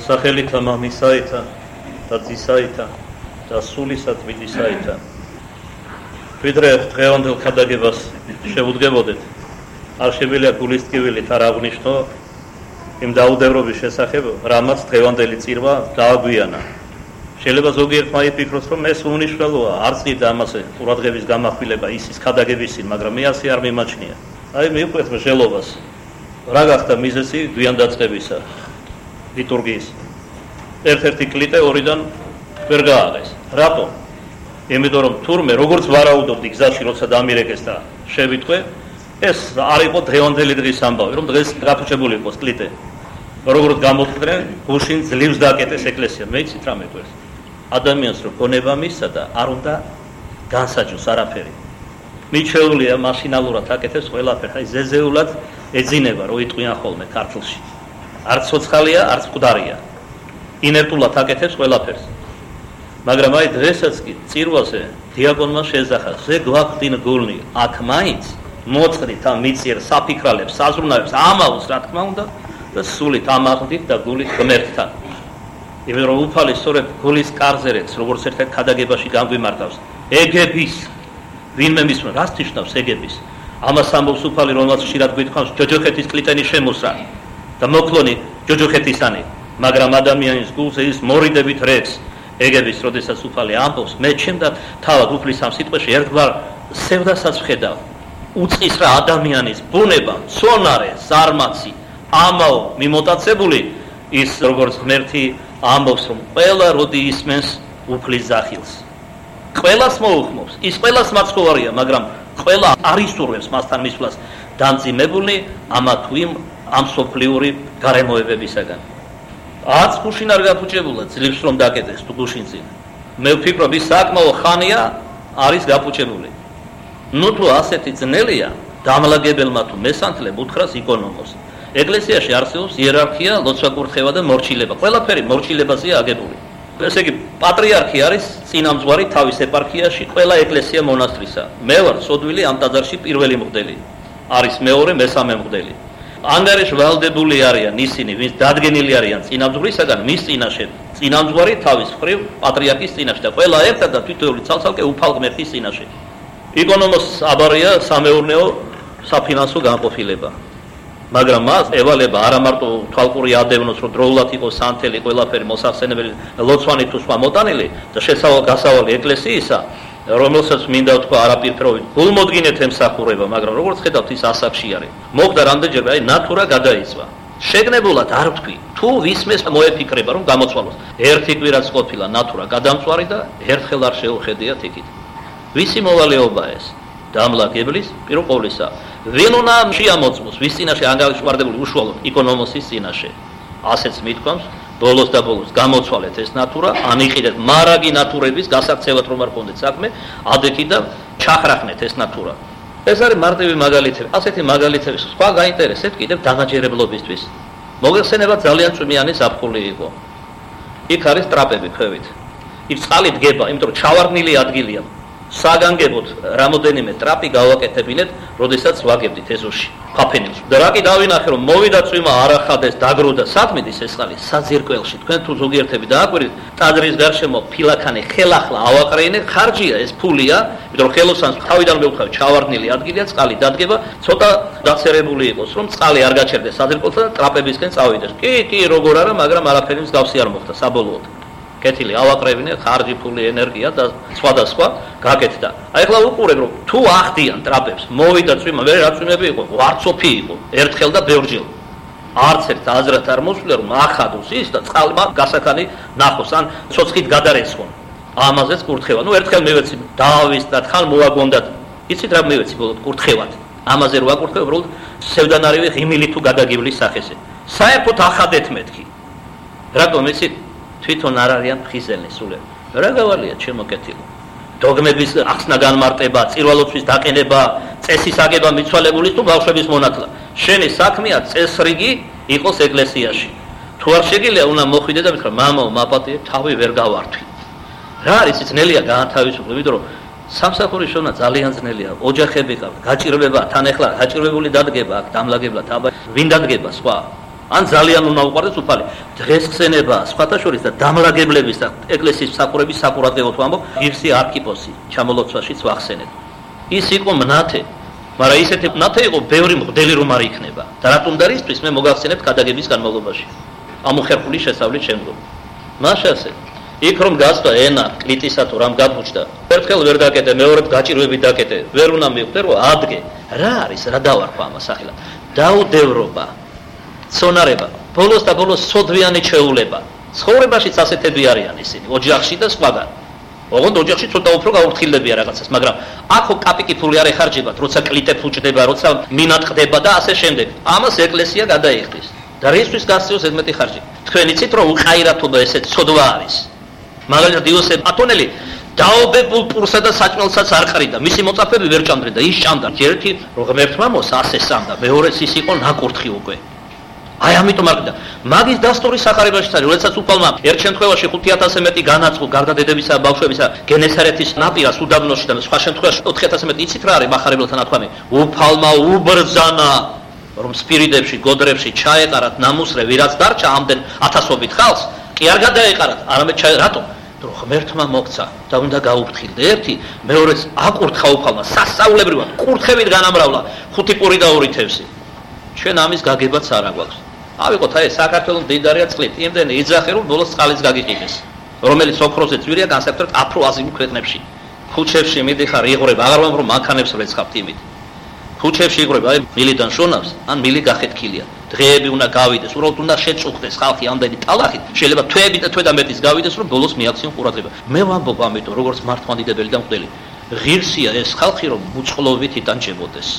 სახელითა მამისაითა და ძისაითა და სულისა თვითისაითა. ვიდრე დღევანდელ ქადაგებას შევუდგებოდეთ, არ შემიძლია გულის ტკივილით არ აღვნიშნო იმ დაუდევრობის შესახებ, რამაც დღევანდელი წირვა დააგვიანა. შეიძლება ზოგიერთმა იფიქროს, რომ ეს უნიშნელოა, არც დიდ ამაზე ყურადღების გამახვილება ისის ქადაგებისინ, მაგრამ მე ასე არ მიმაჩნია. აი მივყვეთ მსჯელობას. რა გახდა მიზეზი გვიანდაწყებისა ლიტურგიის? ერთ-ერთი კლიტე ორიდან ვერ გააღეს. რატო? იმიტომ რომ თურმე როგორც ვარაუდობდი გზაში როცა დამირეკეს და შევიტყვე, ეს არ იყო დღევანდელი დღის ამბავი, რომ დღეს გაფუჭებული იყოს კლიტე. როგორც გამოთქვდნენ, გუშინ ძლივს დააკეტეს ეკლესია. მე იცით რა მეკვეს? ადამიანს რო გონება მისცა და არ უნდა განსაჯოს არაფერი. მიჩვეულია მაშინალურად აკეთებს ყველაფერს, აი ზეზეულად ეძინება, რო იტყვიან ხოლმე ქართლში. არც ცოცხალია, არც მკვდარია. ინერტულად აკეთებს ყველაფერს. მაგრამ აი დღესაც კი წირვაზე დიაკონმა შეძახა, ზე გვაქვს გულნი, აქ მაინც მოწყრით ამ მიწიერ საფიქრალებს, საზრუნავებს, ამაოს რა თქმა უნდა და სულით ამაღლით და გულით ღმერთთან. იმიტომ რომ უფალი სწორედ გულის კარზერეთს, როგორც ერთ-ერთ ქადაგებაში განგვიმარტავს, ეგების ვინმე მისმენ, რას ნიშნავს ეგების? ამას ამბობს უფალი, რომელსაც ხშირად გვითხოვს ჯოჯოხეთის კლიტენის შემოსრა და მოკლონი ჯოჯოხეთისანი, მაგრამ ადამიანის გულზე ის მორიდებით რეკს ეგების, როდესაც უფალი ამბობს, მე ჩემდა თავად უფლის ამ სიტყვაში ერთგვარ სევდასაც ვხედავ. უწყის რა ადამიანის ბუნება, ცონარე, ზარმაცი, ამაო მიმოტაცებული, ის როგორც ღმერთი ამბობს, რომ ყველა როდი ისმენს უფლის ზახილს. ყველას მოუხმობს, ის ყველას მაცხოვარია, მაგრამ ყველა არ ისურვებს მასთან მისვლას დამძიმებული ამა თუ იმ ამსოფლიური გარემოებებისაგან. არც გუშინ არ გაფუჭებულა ძლივს რომ დაკეტეს თუ გუშინ წინ. მე ვფიქრობ, ის საკმაო ხანია არის გაფუჭებული. ნუ თუ ასეთი ძნელია, დამლაგებელმა თუ მესანთლებ უთხრას იკონომოს. ეკლესიაში არსებობს იერარქია, ლოცვა-კურთხევა და მორჩილება. ყველაფერი მორჩილებაზეა აგებული. ესე იგი, პატრიარქი არის წინამძღვარი თავის ეპარქიაში ყველა ეკლესია მონასტრისა. მე ვარ სოდვილი ამ ტაძარში პირველი მღვდელი. არის მეორე, მესამე მღვდელი. ანგარიშ ვალდებული არიან ისინი, ვინც დადგენილი არიან წინამძღვრისაგან, მის წინაშე წინამძღვარი თავის მხრივ პატრიარქის წინაშე და ყველა ერთად და თითოეული ცალ-ცალკე უფალ ღმერთის წინაშე. იკონომოს აბარია სამეურნეო საფინანსო განყოფილება. მაგრამ მას ევალება არა მარტო თვალყური ადევნოს, რომ დროულად იყოს სანთელი ყველაფერი მოსახსენებელი, ლოცვანი თუ სხვა მოტანილი და შესავალ-გასავალი ეკლესიისა, რომელსაც მინდა ვთქვა არაპირფრობით, გულმოდგინეთ ემსახურება, მაგრამ როგორც ხედავთ ის ასაკში არის. მოხდა რამდენჯერმე, აი ნატურა გადაიწვა. შეგნებულად არ ვთქვი, თუ ვისმეს მოეფიქრება, რომ გამოცვალოს. ერთი კვირაც ყოფილა ნატურა გადამწვარი და ერთხელ არ შეუხედიათ იქით. ვისი მოვალეობა ეს? დამლაგებლის პირველ ყოვლისა. ვინ უნდა შეამოწმოს, ვის წინაშე ანგარიშვარდებული უშუალოდ იკონომოსის წინაშე. ასეც მithქვამს, ბოლოს და ბოლოს გამოცვალეთ ეს ნატურა, ანიყიდეთ მარაგი ნატურების გასაქცევად რომ არ გქონდეთ საქმე, ადექი და ჩახრახნეთ ეს ნატურა. ეს არის მარტივი მაგალითები. ასეთი მაგალითების სხვა გაინტერესებთ კიდევ დანაჯერებლობისთვის. მოგეხსენება ძალიან წვიმიანი ზაფხული იყო. იქ არის ტრაპები ქვევით. იქ წყალი დგება, იმიტომ რომ ჩავარდნილი ადგილია. საგანგებოდ რამოდენიმე ტრაპი გავაკეთებინეთ, როდესაც ვაგებდით ეზოში, ფაფენილში. და რა კი დავინახე, რომ მოვიდა წვიმა, არახადეს, დაგროვდა, სად მიდის ეს წყალი? საძირკველში. თქვენ თუ ზოგიერთები დააკვირდით, ტაძრის გარშემო ფილაქანი ხელახლა ავაყრეინე, ხარჯია ეს, ფულია, იმიტომ რომ ხელოსანს თავიდან მევხავი, ჩავარდნილი ადგილია, წყალი დადგება, ცოტა დაცერებული იყოს, რომ წყალი არ გაჩერდეს საძირკველთან და ტრაპებისკენ წავიდეს. კი, როგორ არა, მაგრამ არაფერი მსგავსი არ მოხდა საბოლოოდ. კეთილი ავაყრევინე, ხარჯი, ფული, ენერგია და სხვადასხვა გაკეთდა. აი ახლა უყურებ, რომ თუ ახდიან ტრაპებს, მოვიდა წვიმა, მე რა წვიმები იყო, ვარცოფი იყო, ერთხელ და ბევრჯერ. არც ერთ აზრად არ მოსვლა, რომ ახადოს ის და წყალმა გასაქანი ნახოს, ან ცოცხით გადარესხონ. ამაზეც კურთხევა. ნუ ერთხელ მივეცი, დავისდათ, ხან მოაგონდათ. იცით რა მივეცი ბოლოდ კურთხევად. ამაზე რო აკურთხევ, უბრალოდ სევდანარივი ღიმილი თუ გადაგივლის სახეზე. საერთოდ ახადეთ მეთქი. რატომ იცით? თვითონ არ არიან ფხიზელნი სულები. რა გავალია ჩემო კეთილო? დოგმების ახსნა განმარტება, წირვალოცვის დაყენება, წესის აგება მიცვალებულის თუ ბავშვების მონათლა. შენი საქმეა წესრიგი იყოს ეკლესიაში. თუ არ შეგიძლია, უნდა მოხვიდე და მითხრა, მამაო, მაპატიე, თავი ვერ გავართვი. რა არის ძნელია გაანთავისუფლო, იმიტომ რომ სამსახურის შოვნა ძალიან ძნელია. ოჯახები ყავთ, გაჭირვება, თან ახლა გაჭირვებული დადგება, აქ დამლაგებლად, აბა ვინ დადგება სხვა? ან ძალიან უნდა უყარდეს უფალი. დღეს ხსენება სხვათა შორის და დამლაგებლების და ეკლესიის მსახურების საყურადღებოდ ვამბობ, ღირსი არქიპოსი ჩამოლოცვაშიც ვახსენებ. ის იყო მნათე, მაგრამ ისეთი მნათე იყო, ბევრი მღვდელი რომ არ იქნება. და რატომ და რისთვის მე მოგახსენებთ გადაგების განმავლობაში. ამოხერხული შესავლის შემდგომ. მაშასე იქ რომ გასვლა ენა, კლიტისა თუ რამ გადმოჭდა. ერთხელ ვერ დაკეტე, მეორედ გაჭირვებით დაკეტე. ვერ უნდა მივხვდე რომ ადგე. რა არის, რა დავარქვა ამას სახელად? დაუდევრობა, ცონარება, ბოლოს და ბოლოს სოდვიანი ჩეულება. ცხოვრებაშიც ასეთები არიან ისინი, ოჯახში და სხვაგან. ოღონდ ოჯახში ცოტა უფრო გაუფრთხილდებია რაღაცას, მაგრამ აქ კაპიკი ფული არ ეხარჯებათ, როცა კლიტე ფუჭდება, როცა მინა ტყდება და ასე შემდეგ. ამას ეკლესია გადაიხდის. და რისთვის გასწევს ზედმეტი ხარჯი? თქვენ იცით რომ უყაირათობა ესეც ცოდვა არის. მაგალითად იოსებ ატონელი დაობებულ პურსა და საჭმელსაც არ ყრიდა, მისი მოწაფეები ვერ ჭამდნენ და ის ჭამდა. ერთი რომ ღმერთმა მოსა ასე სამდა, მეორეც ის იყო ნაკურთხი უკვე. აი ამიტომ არ ყიდა. მაგის დასტური სახარებაშიც არის, როდესაც უფალმა ერთ შემთხვევაში 5000 მეტი განაწყო გარდა დედებისა და ბავშვებისა გენესარეთის ნაპირას უდაბნოში და სხვა შემთხვევაში 4000 მეტი. იცით რა არის მახარებელთა ნათქვამი? უფალმა უბრძანა რომ სპირიდებში, გოდრებში ჩაეყარათ ნამუსრე, ვირაც დარჩა ამდენ ათასობით ხალხს, კი არ გადაეყარათ, არამედ რატომ? რომ ღმერთმა მოგცა და უნდა გაუფრთხილდე. ერთი, მეორეც აკურთხა უფალმა, სასწაულებრივად, კურთხევით განამრავლა 5 პური და 2 თევზი. ჩვენ ამის გაგებაც არ აგვაქვს. ავიღოთ აი საქართველოს მდიდარია წყლით, იმდენი იძახე რომ ბოლოს წყალიც გაგიყიდეს, რომელიც ოქროზე ძვირია განსაკუთრებით აფრო-აზიურ ქვეყნებში. ქუჩებში მიდიხარ, იღვრებ, აღარ ვამბობ რომ მანქანებს რეცხავთ იმით. ქუჩებში იღვრებ, აი მილიდან შონავს, ან მილი გახეთქილია. დღეები უნდა გავიდეს, უბრალოდ უნდა შეწუხდეს ხალხი ამდენი ტალახით, შეიძლება თვეები და თვე და მეტის გავიდეს, რომ ბოლოს მიაქციონ ყურადღება. მე ვამბობ ამიტომ, როგორც მართლმადიდებელი და მღვდელი, ღირსია ეს ხალხი, რომ უწყლობით იტანჯებოდეს.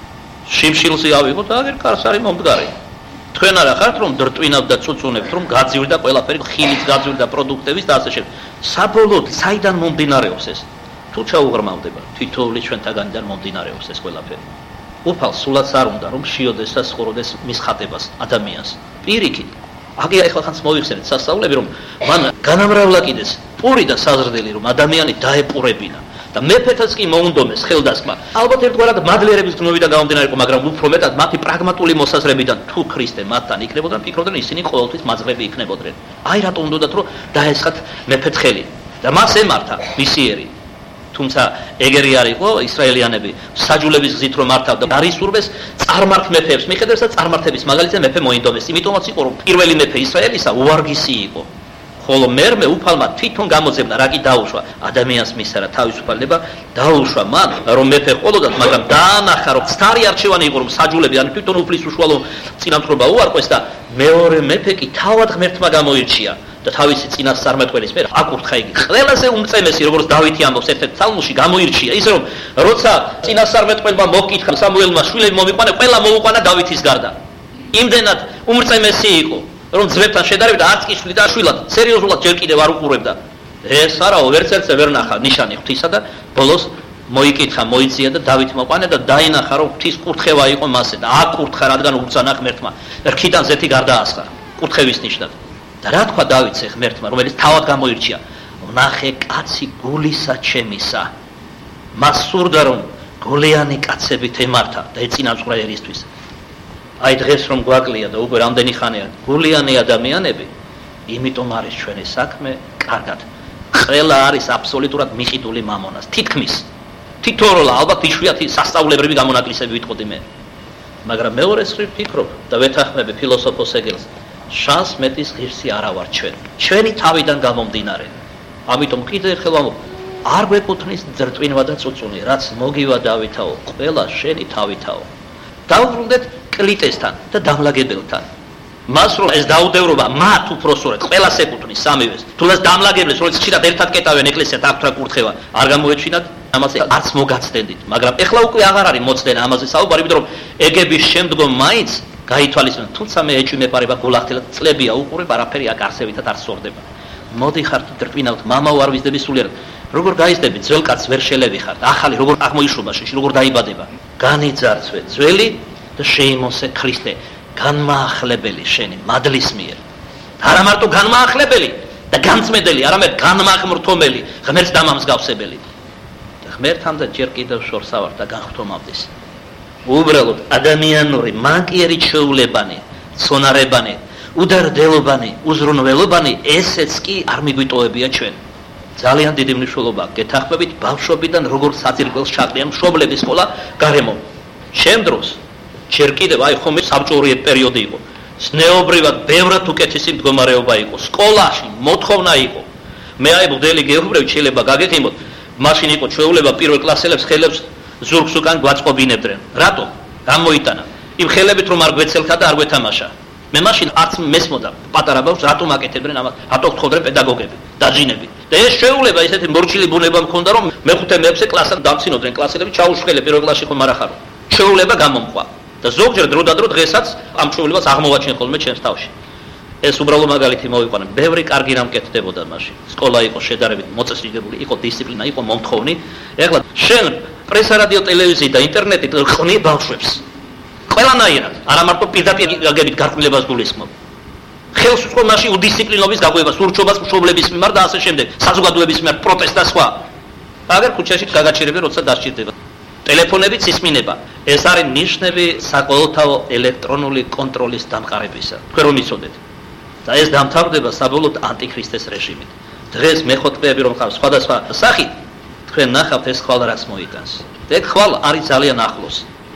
შიმშილზე ავიღოთ და აგერ კარს არის მომდგარი. თქვენ არა ხართ რომ დრტვინავთ და წუწუნებთ რომ გაძივრდა ყველაფერი, ხილით გაძივრდა პროდუქტების და ასე შემდეგ. საბოლოოდ საიდან მომდინარეობს ეს? თუ ჩაუღრმავდება, თითოეული ჩვენთაგანიდან მომდინარეობს ეს ყველაფერი. უფალს სულაც არ უნდა რომ შიოდეს და სხოროდეს მის ხატებას ადამიანს. პირიქით. აგერ ახლა ხანს მოიხსენეთ სასწაულები რომ მან განამრავლა კიდეს პური და საზრდელი რომ ადამიანი დაეპურებინა. და მეფეთაც კი მოუნდომეს ხელდასხმა. ალბათ ერთგვარად მადლიერების გნობიდან გამომდინარე იყო, მაგრამ უფრო მეტად მათი პრაგმატული მოსაზრებიდან თუ ქრისტე მათთან იქნებოდნენ, ფიქრობდნენ ისინი ყოველთვის მაძღრები იქნებოდნენ. აი რატომ უნდათ რომ დაესხათ მეფეთ ხელი და მას ემართა მისიერი. თუმცა ეგერი არ იყო ისრაელიანები საჯულების გზით რომ მართავდა და არისურვეს წარმართ მეფეებს მიხედავს და წარმართების მაგალითზე მეფე მოინდომეს. იმიტომაც იყო რომ პირველი მეფე ისრაელისა უვარგისი იყო. ხოლო მერმე უფალმა თვითონ გამოძებნა რა კი დაუშვა ადამიანს მისცა რა თავისუფალება დაუშვა მან რომ მეფე ყოლოდათ, მაგრამ დაანახა რომ სტარი არჩევანი იყო რომ საჯულები ან თვითონ უფლის უშუალო წინამძღვრობა უარყვეს და მეორე მეფე კი თავად ღმერთმა გამოირჩია და თავისი წინასწარმეტყველის მიერ აკურთხა იგი. ყველაზე უმწემესი როგორც დავითი ამბობს ერთ-ერთ ფსალმში გამოირჩია ისე რომ როცა წინასწარმეტყველმა მოკითხა სამუელმა შვილები მომიყვანა, ყველა მოუყვანა დავითის გარდა. იმდენად უმწემესი იყო რომ ძმებთან შედარებით არც კი შვილი და შვილად სერიოზულად ჯერ კიდევ არ უყურებდა. ეს არაო ვერცერთზე ვერ ნახა ნიშანი ღვთისა და ბოლოს მოიკითხა, მოიწია და დავით მოყვანა და დაინახა რომ ღვთის კურთხევა იყო მასე და აკურთხა რადგან უბრძანა ღმერთმა. რქიდან ზეთი გარდაასხა კურთხევის ნიშნად. და რა თქვა დავითს ღმერთმა, რომელიც თავად გამოირჩია? ვნახე კაცი გულისა ჩემისა. მას სურდა რომ გოლიანი კაცებით ემართა და ეწინააღმდა ერისთვის. აი დღეს რომ გვაკლია და უკვე რამდენი ხანია გულიანი ადამიანები, იმიტომ არის ჩვენი საქმე კარგად. ყველა არის აბსოლუტურად მიყიდული მამონას, თითქმის. თითოეულ ალბათ იშვიათი სასწაულებრივი გამონაკლისები ვიტყოდი მე. მაგრამ მეორე მხრივ ფიქრობ და ვეთანხმები ფილოსოფოს ეგელს, შანს მეტის ღირსი არა ვარ ჩვენ. ჩვენი თავიდან გამომდინარე. ამიტომ კიდევ ერთხელ ვამბობ, არ გვეკუთვნის ძრტვინვა და წუწუნი, რაც მოგივა დავითაო, ყველა შენი თავითაო. დავუბრუნდეთ კლიტესთან და დამლაგებელთან. მას რომ ეს დაუდევრობა მათ უფროსურად ყველას ეკუთვნის სამივეს. თუნდაც დამლაგებელს, რომელიც ხშირად ერთად კეტავენ ეკლესიათ აქვთ რა კურთხევა, არ გამოეჩინათ, ამას არც მოგაცდენდით. მაგრამ ეხლა უკვე აღარ არის მოწდენა ამაზე საუბარი, იმიტომ რომ ეგების შემდგომ მაინც გაითვალისწინეთ, თუმცა მე ეჭვი მეპარება გულახდილად წლებია უყურებ, არაფერი აქ არსებითად არ სორდება. მოდი ხართ დრტვინავთ, მამაო არ ვიზდები სულიერად. როგორ გაიზდები, ძველ კაცს ვერ შელევი ხართ. ახალი როგორ აღმოიშვება შეში, როგორ დაიბადება. განიძარცვე ძველი და შეიმოსე ქრისტე, განმაახლებელი შენი მადლის მიერ. არა მარტო განმაახლებელი და განწმედელი, არამედ განმაღმრთომელი, ღმერთს დამამსგავსებელი. და ღმერთამდე ჯერ კიდევ შორს ავარ და განხთომავდეს. უბრალოდ ადამიანური მანკიერი ჩვეულებანი სონარებანი, უდარდელობანი, უზრუნველობანი, ესეც კი არ მიგვიტოვებია ჩვენ. ძალიან დიდი მნიშვნელობა გეთახმებით ბავშვობიდან როგორც საძირკველს ჩაყრიან მშობლების ყოლა გარემო. ჩემ დროს ჯერ კიდევ აი ხომ საბჭოური პერიოდი იყო. ზნეობრივად ბევრად უკეთესი მდგომარეობა იყო. სკოლაში მოთხოვნა იყო. მე აი მოდელი გეუბნები შეიძლება გაგეხიმოთ. მაშინ იყო ჩვეულება პირველ კლასელებს ხელებს ზურგს უკან გვაწყობინებდნენ. რატო? გამოიტანა. იმ ხელებით რომ არ გვეცელქა და არ გვეთამაშა. მე მაშინ არც მესმოდა პატარა ბავშვს რატომ აკეთებდნენ ამას, რატო გთხოვდნენ პედაგოგები, დაჯინები. და ეს შეუძლება ისეთი მორჩილი ბუნება მქონდა რომ მეხუთე მეექვსე კლასთან დამცინოდნენ კლასელები ჩაუშხელე პირველ კლასში ხომ არ ახარო. შეუძლება გამომყვა. და ზოგჯერ დრო და დრო დღესაც ამ შეუძლებას აღმოვაჩენ ხოლმე ჩემს თავში. ეს უბრალო მაგალითი მოვიყვანე. ბევრი კარგი რამ კეთდებოდა მაშინ. სკოლა იყო შედარებით მოწესრიგებული, იყო დისციპლინა, იყო მომთხოვნი. ეხლა შენ პრესა, რადიო, ტელევიზია და ინტერნეტი ხონი ბავშვებს. ყველანაირად, არა მარტო პირდაპირ გაგებით გარყვნილებას გულისხმობ. ხელს უწყო მაშინ უდისციპლინობის გაგვებას, ურჩობას მშობლების მიმართ და ასე შემდეგ, საზოგადოების მიმართ პროტესტ და სხვა. აგერ ქუჩაში გაგაჩერებენ, როცა დასჭირდება. ტელეფონებიც ისმინება. ეს არის ნიშნები საყოველთაო ელექტრონული კონტროლის დამყარებისა. თქვენ რომ იცოდეთ. და ეს დამთავრდება საბოლოოდ ანტიქრისტეს რეჟიმით. დღეს მეხუთეები რომ ხარ სხვადასხვა სახით, თქვენ ნახავთ ეს ხვალ რას მოიტანს. ეგ ხვალ არის ძალიან ახლოს.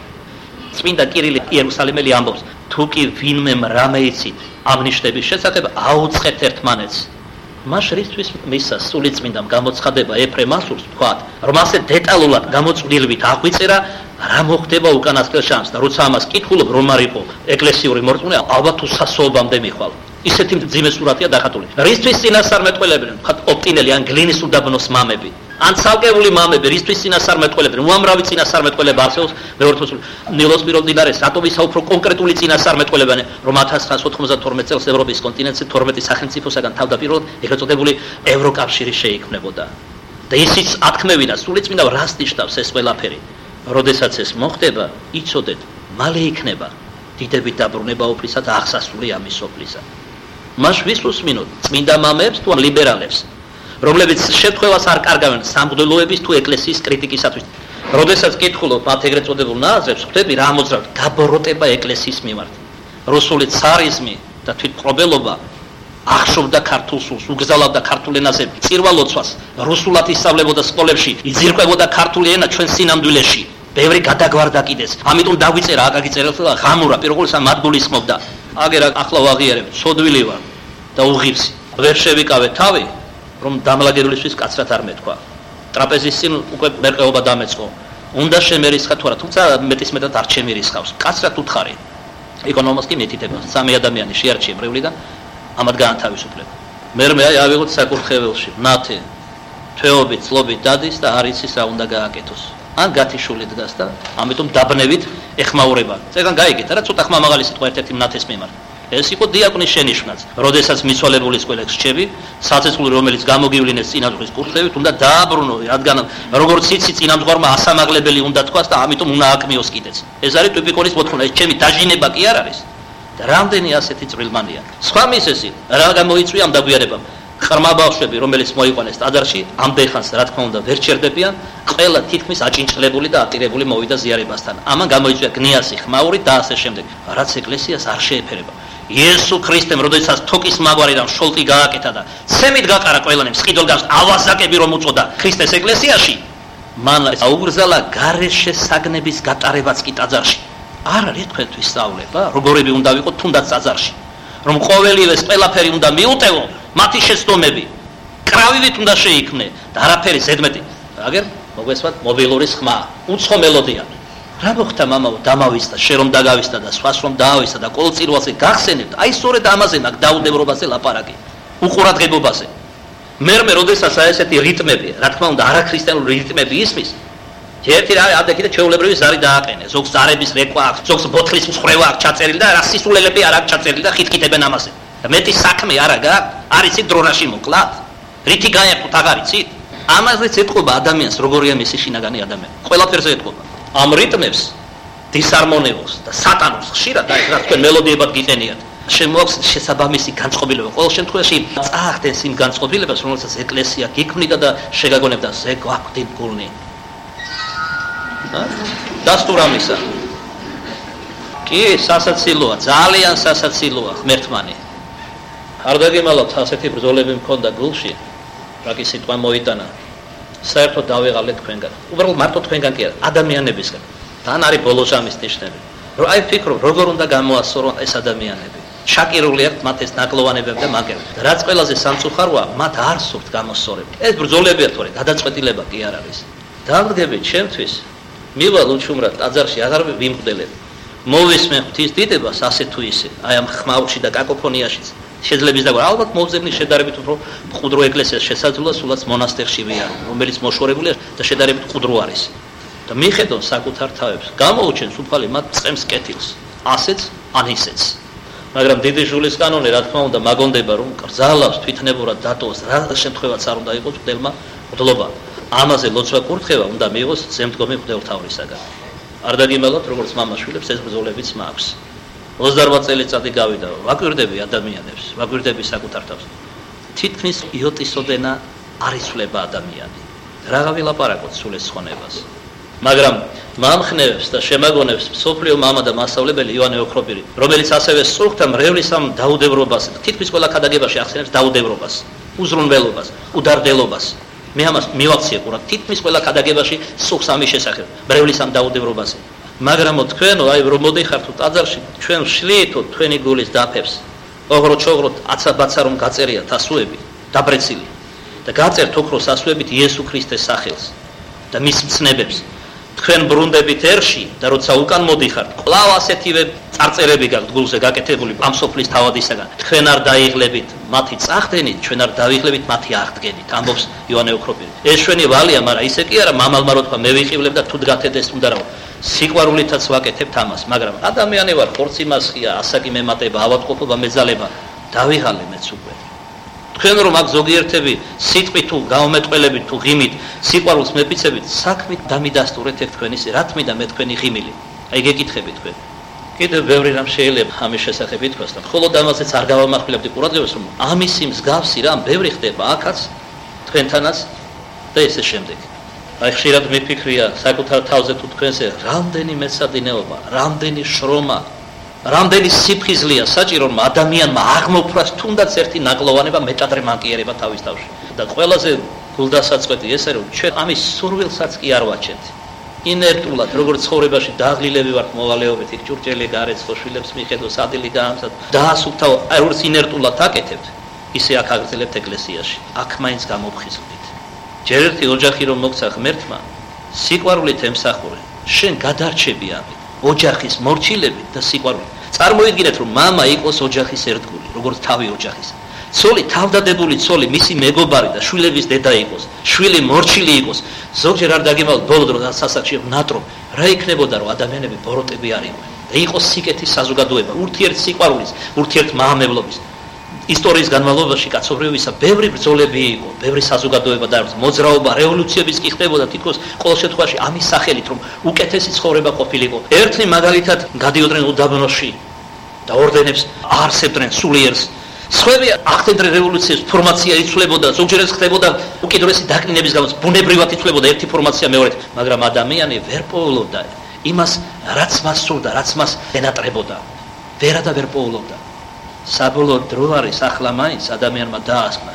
წმინდა კირილი იერუსალიმელი ამბობს, თუ კი ვინმე რამე იცით ამ ნიშნების შესახებ, აუწყეთ ერთმანეთს. მას რისთვის მისა სული წმინდამ გამოცხადება ეფრემასურს თქვათ, რომ ასე დეტალურად გამოწვდილვით აღვიწერა რა მოხდება უკანასკნელ შანს და როცა ამას კითხულობ რომ არ იყო ეკლესიური მორწმუნე, ალბათ უსასოობამდე მიხვალ. ისეთი მძიმე სურათია დახატული. რისთვის წინასწარმეტყველებდნენ, თქვათ ოპტინელი ან გლინის უდაბნოს მამები. ან ცალკეული მამები რისთვის წინასწარმეტყველებდნენ, უამრავი წინასწარმეტყველება არსებობს მეოთხე ნილოს პირველ მდინარეს, რატომ ისაუბრო კონკრეტული წინასწარმეტყველებანი, რომ 1992 წელს ევროპის კონტინენტზე 12 სახელმწიფოსაგან თავდაპირველად ეგრეთ წოდებული ევროკავშირი შეიქმნებოდა. და ისიც ათქმევინა სულიწმინდა რას ნიშნავს ეს ყველაფერი. როდესაც ეს მოხდება, იცოდეთ, მალე იქნება დიდებით დაბრუნება უფლისა და აღსასრული ამის სოფლისა. მას ვის უსმინოთ, წმინდა მამებს თუ ლიბერალებს, რომლებიც შეფხვევას არ კარგავენ სამღვდელოების თუ ეკლესიის კრიტიკისათვის. როდესაც კითხულობ მათ ეგრეთ წოდებულ ნააზრებს, ხვდები რა მოძრავთ გაბოროტება ეკლესიის მიმართ. რუსული ცარიზმი და თვითმპყრობელობა ახშობდა ქართულ სულს, უგზავნიდა ქართულ ენაზე წირვალოცვას, რუსულად ისწავლებოდა სკოლებში, იძირკვებოდა ქართული ენა ჩვენ სინამდვილეში. ბევრი გადაგვარდა კიდეს. ამიტომ დაგვიწერა აკაკი წერეთელა ღამურა პირველსა მათ გულისხმობდა. აგერ ახლა ვაღიარებ, ცოდვილი ვარ და უღირსი. ვერ შევიკავე თავი, რომ დამლაგებელისთვის კაცრად არ მეთქვა. ტრაპეზის წინ უკვე მერყეობა დამეწყო. უნდა შემერისხა თუ არა, თუმცა მეტისმეტად არ შემერისხავს. კაცრად უთხარი. ეკონომიკას კი მეთითება. სამი ადამიანი შეარჩიე მრევლიდან, ამათ გაანთავისუფლებ. მე აი ავიღოთ საკურთხეველში, ნათე, თვეობით, წლობით დადის და არ იცის რა უნდა გააკეთოს. ან გათიშული დგას და ამიტომ დაბნევით ეხმაურება. წეგან გაიგეთ, რა ცოტა ხმა მაღალი სიტყვა ერთ-ერთი ნათეს მიმართ. ეს იყო დიაკონის შენიშვნაც. როდესაც მიცვალებულის ყველას რჩები, საცეცხლო რომელიც გამოგივლინეს წინამძღვრის კურთხევით, უნდა დააბრუნო, რადგან როგორც იცი წინამძღვარმა ასამაღლებელი უნდა თქვას და ამიტომ უნდა აკმიოს კიდეც. ეს არის ტიპიკონის მოთხოვნა, ეს ჩემი დაჟინება კი არ არის. და რამდენი ასეთი წვრილმანია. სხვა მისესი რა გამოიწვია ამ დაგვიანებამ. ხრმა ბავშვები, რომელიც მოიყვანეს ტაძარში, ამდენ ხანს რა თქმა უნდა ვერ ჩერდებიან, ყველა თითქმის აჭინჭლებული და ატირებული მოვიდა ზიარებასთან. ამან გამოიწვია გნიასი, ხმაური და ასე შემდეგ. რაც ეკლესიას არ შეეფერება. იესო ქრისტემ როდესაც თოკის მაგვარიდან შოლტი გააკეთა და ცემით გაყარა ყველანემ სყიდველგავს ავაზაკები რომ უწოდა ქრისტეს ეკლესიაში, მან აუგრძალა გარეშე საგნების გატარებაც კი ტაძარში. არ არის თქვენთვის სწავლება, როგორები უნდა ვიყოთ თუნდაც ტაძარში, რომ ყოველივეს ყველაფერი უნდა მიუტევო, მათი შეცდომები, კრავივით უნდა შეიქმნე და არაფერი ზედმეტი. აგერ მოგესვათ მობილურის ხმა, უცხო მელოდია. რა მოხდა მამაო, დამავისდა, შე რომ დაგავისდა და სხვას რომ დაავისდა და ყოველწირვალზე გახსენებთ, აი სწორედ ამაზე მაგ დაუდევრობაზე ლაპარაკი, უყურადღებობაზე. მერმე როდესაც ესეთი რიტმები, რა თქმა უნდა, არაქრისტიანული რიტმები ისმის, ერთი რა ადექი და ჩეულებრივი ზარი დააყენე, ზოგს ზარების რეკვა აქვს, ზოგს ბოთლის მსხრევა აქვს ჩაწერილი და რა სისულელები არ აქვს ჩაწერილი და ხიტკიტებენ ამაზე. და მეტი საქმე არა გაქვთ, არ იცით დრონაში მოკლათ, რითი გაერხოთ აღარ იცით? ამაზეც ეთყობა ადამიანს, როგორია მისი შინაგანი ადამიანი. ყველაფერზე ეთყობა. ამ რიტმებს დისარმონიულს და სატანოს ხშირად და ეს თქვენ მელოდიებად გიყენიათ. შემოაქვს შესაბამისი განწყობილება. ყოველ შემთხვევაში წაახდენს იმ განწყობილებას, რომელსაც ეკლესია გიქმნიდა და შეგაგონებდა ზე გვაქვს გულნი. დასტურ ამისა. კი, სასაცილოა, ძალიან სასაცილოა, ღმერთმანი. არ დაგემალავთ, ასეთი ბრძოლები მქონდა გულში, რა კი სიტყვა მოიტანა. საერთოდ დავეღალე თქვენგან. უბრალოდ მარტო თქვენგან კი არა, ადამიანებისგან. თან არის ბოლო ჟამის ნიშნები. რომ აი ფიქრობ, როგორ უნდა გამოასწორონ ეს ადამიანები. შაკირული აქვს მათ ეს ნაკლოვანებები და მაგები. რაც ყველაზე სამწუხაროა, მათ არ სურთ გამოსწორება. ეს ბრძოლებია თორე, გადაწყვეტილება კი არ არის. დავდგებით ჩემთვის, მივალ უჩუმრად ტაძარში აღარ ვიმღდელებ. მოვისმენ ღვთის დიდებას ასე თუ ისე, აი ამ ხმაურში და კაკოფონიაშიც. შეძლებს და ალბათ მოვძებნი შედარებით უფრო მყუდრო ეკლესიას შესაძლოა სულაც მონასტერში ვიარო, რომელიც მოშორებულია და შედარებით მყუდრო არის. და მიხედონ საკუთარ თავებს, გამოუჩენს უფალი მათ წემს კეთილს. ასეც ან ისეც. მაგრამ დიდი ჟულის კანონი რა თქმა უნდა მაგონდება რომ კრძალავს თვითნებურად დატოვოს რა შემთხვევაც არ უნდა იყოს მღვდელმა მღვდლობა. ამაზე ლოცვა კურთხევა უნდა მიიღოს ზემდგომი მღვდელმთავრისაგან. არ დაგიმალავთ როგორც მამაშვილებს ეს ბრძოლებიც მაქვს. 28 წელიწადი გავიდა, ვაკვირდები ადამიანებს, ვაკვირდები საკუთარ თავს. თითქმის იოტისოდენა არ იცვლება ადამიანი. რაღა ვილაპარაკოთ სულ ეს ხონებას. მაგრამ მამხნევებს და შემაგონებს მსოფლიო მამა და მასწავლებელი იოანე ოქროპირი, რომელიც ასევე სულხთა მრევლის ამ დაუდევრობას, თითქმის ყველა ქადაგებაში ახსენებს დაუდევრობას, უზრუნველობას, უდარდელობას. მე ამას მივაქციე ყურად თითქმის ყველა ქადაგებაში სულხს ამის შესახებ, მრევლის ამ დაუდევრობაზე. მაგრამ თქვენო აი რომ მოდიხართ ტაძარში, ჩვენ ვშლიეთო თქვენი გულის დაფებს. ოღროჩოღროთ აცაბაცა რომ გაწერია თასუები, დაბრეცილი და გაწერთ ოქროს ასუებით იესო ქრისტეს სახელს და მის მცნებებს. თქვენ ბრუნდებით ერში და როცა უკან მოდიხართ, კვლავ ასეთივე წარწერები გაქვთ გულზე გაკეთებული ამ სოფლის თავადისაგან. თქვენ არ დაიღლებით მათი წახდენით, ჩვენ არ დავიღლებით მათი აღდგენით, ამბობს იოანე ოქროპირი. ეს ჩვენი ვალია, მაგრამ ისე კი არა, მამალმა რო თქვა, მე ვიყივლებ და თუ დგათედეს უნდა რა. სიყვარულითაც ვაკეთებთ ამას, მაგრამ ადამიანი ვარ, ხორცი მასხია, ასაკი მემატება, ავადმყოფობა მეძალება, დავიღალე მეც უკვე. თქვენ რომ აქ ზოგიერთები სიტყვით თუ გაუმეტყველებით თუ ღიმით სიყვარულს მეპიცებით, საქმით დამიდასტურეთ ეგ თქვენისი, რა თმიდა მე თქვენი ღიმილი. აი გეკითხებით თქვენ. კიდევ ბევრი რამ შეიძლება ამის შესახებ ითქვას და მხოლოდ ამასაც არ გავამახვილებდი ყურადღებას, რომ ამისი მსგავსი რამ ბევრი ხდება აქაც, თქვენთანაც და ესე შემდეგ. აი ხშირად მიფიქრია საკუთარ თავზე თუ თქვენზე რამდენი მეცადინეობა, რამდენი შრომა, რამდენი სიფხიზლეა საჭირო რომ ადამიანმა აღმოფრას თუნდაც ერთი ნაკლოვანება მეტადრე მანკიერება თავის თავში. და ყველაზე გულდასაწყვეტი ესე რომ ჩვენ ამის სურვილსაც კი არ ვაჩენთ. ინერტულად როგორც ცხოვრებაში დაღლილები ვართ მოვალეობით, იქ ჭურჭელი გარეცხო შვილებს მიხედო სადილი გაამსად, დაასუფთავ აი როგორც ინერტულად აკეთებთ, ისე აქ აგრძელებთ ეკლესიაში. აქ მაინც გამოფხიზლდით. ჯერ ერთი ოჯახი რომ მოგცა ღმერთმა, სიყვარულით ემსახურე, შენ გადარჩები ამით, ოჯახის მორჩილებით და სიყვარულით. წარმოიდგინეთ რომ მამა იყოს ოჯახის ერთგული, როგორც თავი ოჯახის. ცოლი თავდადებული ცოლი, მისი მეგობარი და შვილების დედა იყოს, შვილი მორჩილი იყოს. ზოგჯერ არ დაგიმალოთ ბოლო დროს სასახში ნატრო, რა იქნებოდა რომ ადამიანები ბოროტები არ იყვნენ და იყოს სიკეთის საზოგადოება, ურთიერთ სიყვარულის, ურთიერთ მაამებლობის. ისტორიის განმავლობაში კაცობრიობისა ბევრი ბრძოლები იყო, ბევრი საზოგადოება დაარსდა, მოძრაობა, რევოლუციებიც კი ხდებოდა თითქოს ყოველ შემთხვევაში ამის სახელით, რომ უკეთესი ცხოვრება ყოფილიყო. ერთნი მაგალითად გადიოდნენ უდაბნოში და ორდენებს არსებდნენ სულიერს. სხვები ახდენდნენ რევოლუციებს, ფორმაცია იცვლებოდა, ზოგჯერ ეს ხდებოდა უკიდურესი დაკნინების გამო, ბუნებრივად იცვლებოდა ერთი ფორმაცია მეორედ, მაგრამ ადამიანი ვერ პოულობდა იმას, რაც მას სურდა, რაც მას ენატრებოდა. ვერა და ვერ პოულობდა. საბოლოოდ დრო არის ახლა მაინც ადამიანმა დაასკვნას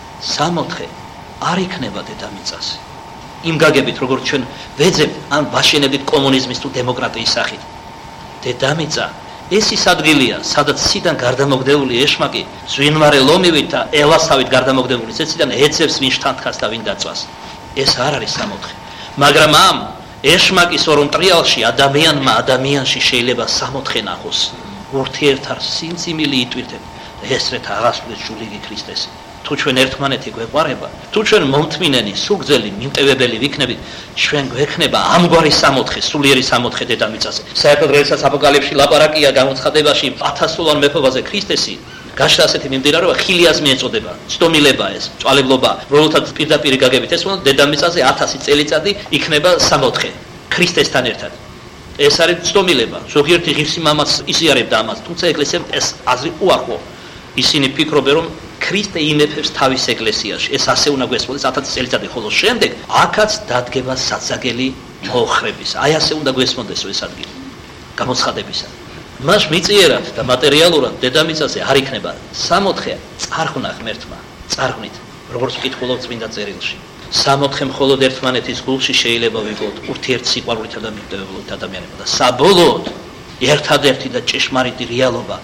64 არ იქნება დედამიწაზე. იმ გაგებით როგორც ჩვენ ვეძებთ ან ვაშენებთ კომუნიზმის თუ დემოკრატიის სახით. დედამიწა ეს ის ადგილია, სადაც სიდან გარდამოგდეული ეშმაკი ზვინვარე ლომივით და ელასავით გარდამოგდებული ცეციდან ეძებს ვინ შთანთქას და ვინ დაწვას. ეს არ არის 64. მაგრამ ამ ეშმაკის ორონტრიალში ადამიანმა ადამიანში შეიძლება 64 ნახოს. ურთიერთარ სიმძიმილი იტვირთებ და ესრეთ აღასრულეთ ჟულიგი ქრისტესი. თუ ჩვენ ერთმანეთი გვეყვარება, თუ ჩვენ მომთმინენი, სუგძელი, მიმტევებელი ვიქნებით, ჩვენ გვექნება ამგვარი 64, სულიერი 64 დედამიწაზე. საერთოდ როდესაც აპოკალიფსში ლაპარაკია გამოცხადებაში 1000-ლიან მეფობაზე ქრისტესი, გაშლა ასეთი მიმდინარეობა ხილიაზმი ეწოდება, ცდომილება ეს, წვალებლობა, რომელთაც პირდაპირ გაგებით ეს უნდა დედამიწაზე 1000 წელიწადი იქნება 64 ქრისტესთან ერთად. ეს არის ცდომილება. ზოგიერთი ღირსი მამაც იზიარებდა ამას, თუმცა ეკლესიამ ეს აზრი უახლო. ისინი ფიქრობენ, რომ ქრისტე იმეფებს თავის ეკლესიაში. ეს ასე უნდა გვესმოდეს 1000 წელიწადი, ხოლო შემდეგ აქაც დადგება საცაგელი მოხრების. აი ასე უნდა გვესმოდეს ეს ადგილი გამოცხადებისა. მას მიწიერად და მატერიალურად დედამიწაზე არ იქნება 64 წარღვნა ღმერთმა, წარღვნით, როგორც ვკითხულობ წმინდა წერილში. 64 მხოლოდ ერთმანეთის გულში შეიძლება ვიყოთ ურთიერთსიყვარულითა და მიმდევრობით ადამიანებმა და საბოლოოდ ერთადერთი და ჭეშმარიტი რეალობა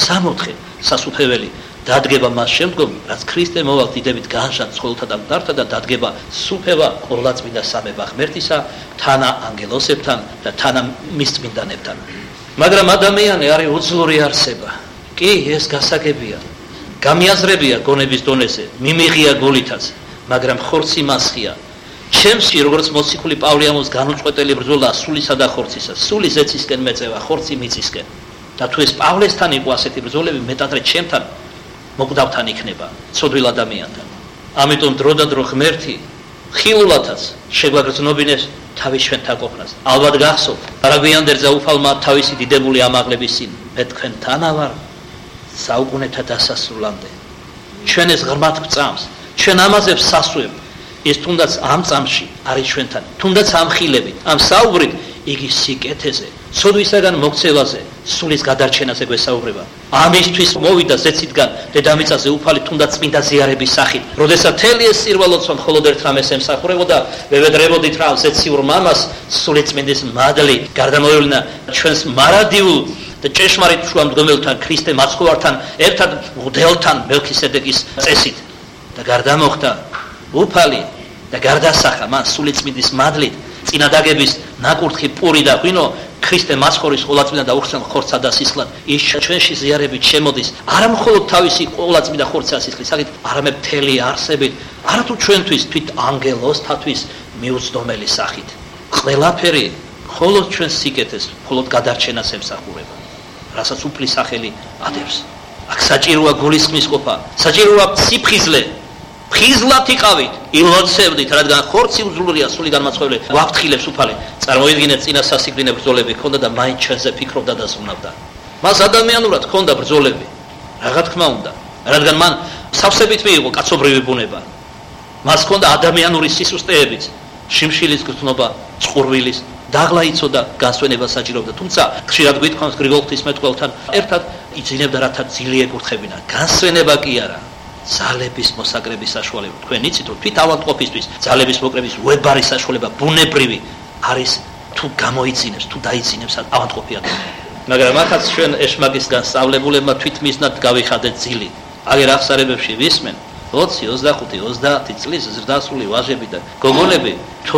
64 სასუფეველი დადგება მას შემდგომ, რაც ქრისტე მოვალ დიდებით განშად ცხოველთა და მკვდართა და დადგება სუფევა ყოვლადწმინდა სამება ღმერთისა, თანა ანგელოსებთან და თანა მის წმინდანებთან. მაგრამ ადამიანი არის უძლური არსება. კი, ეს გასაგებია. გამიაზრებია გონების დონეზე, მიმიღია გულითაც, მაგრამ ხორცი მასხია. ჩემში როგორც მოციქული პავლე ამოს განუწყვეტელი ბრძოლა სულისა და ხორცისა. სული ზეცისკენ მეწევა, ხორცი მიწისკენ. და თუ ეს პავლესთან იყო ასეთი ბრძოლები, მეტადრე ჩემთან მოკვდავთან იქნება, ცოდვილ ადამიანთან. ამიტომ დრო და დრო ღმერთი ხილულათაც შეგვაგრძნობინეს თავის ჩვენთან ყოფნას. ალბათ გახსოვთ, არაგვიანდერ ზაუფალმა თავისი დიდებული ამაღლების წინ, მე თქვენთანა ვარ საუკუნეთა დასასრულამდე. ჩვენ ეს ღრმად გვწამს, ჩვენ ამაზებს სასვევ. ეს თუნდაც ამ წამში არის ჩვენთან, თუნდაც ამ ხილებით, ამ საუბრით იგი სიკეთეზე, ცოდვისაგან მოქცევაზე, სულის გადარჩენაზე გვესაუბრება. ამისთვის მოვიდა ზეციდან დედამიწაზე უფალი თუნდაც წმინდა ზიარების სახით. როდესაც თელი ეს სირვალოცვა მხოლოდ ერთ რამეს ემსახურებოდა, ვევედრებოდით რა ზეციურ მამას სული წმინდის მადლი გარდამოევლინა ჩვენს მარადიულ და ჭეშმარიტ შუამდგომელთან, ქრისტე მაცხოვართან, ერთად მღვდელთან მელქისედეკის წესით და გარდამოხდა უფალი და გარდასახა მან სული წმინდის მადლით წინადაგების ნაკურთხი პური და ღვინო ქრისტე მაცხოვრის ყოვლადწმინდა და უხსენ ხორცსა და სისხლად ის ჩვენში ზიარებით შემოდის არა მხოლოდ თავისი ყოვლადწმინდა ხორცსა და სისხლის საკით არამედ მთელი არსებით არათუ ჩვენთვის თვით ანგელოსთათვის მიუცდომელი სახით ყველაფერი მხოლოდ ჩვენს სიკეთეს მხოლოდ გადარჩენას ემსახურება რასაც უფლის სახელი ადევს აქ საჭიროა გულისხმის ყოფა საჭიროა სიფხიზლე ხიზლად იყავით, ილოცებდით, რადგან ხორცი უძლურია სული განმაცხოებელი, ვაფრთხილებს უფალი. წარმოიდგინეთ წინა სასიკვდინე ბრძოლები ქონდა და მაინც ჩვენზე ფიქრობდა და ზრუნავდა. მას ადამიანურად ქონდა ბრძოლები. რა თქმა უნდა, რადგან მან სავსებით მიიღო კაცობრივი ბუნება. მას ქონდა ადამიანური სისუსტეებიც, შიმშილის გრძნობა, წყურვილის, დაღლა იცოდა, განსვენება საჭიროებდა. თუმცა ხშირად გვითხოვს გრიგოლ ღვთისმეტყველთან ერთად იძინებდა რათა ძილი ეკურთხებინა. განსვენება კი არა. ძალების მოსაკრების საშუალება. თქვენ იცით, რომ თვით ავადმყოფისთვის ძალების მოკრების უებარი საშუალება ბუნებრივი არის თუ გამოიცინებს, თუ დაიცინებს ავადმყოფი ადამიანი. მაგრამ ახაც ჩვენ ეშმაკისგან სწავლებულებმა თვით მისნად გავიხადეთ ძილი. აგერ აღსარებებში ვისმენ 20, 25, 30 წლის ზრდასრული ვაჟები და გოგონები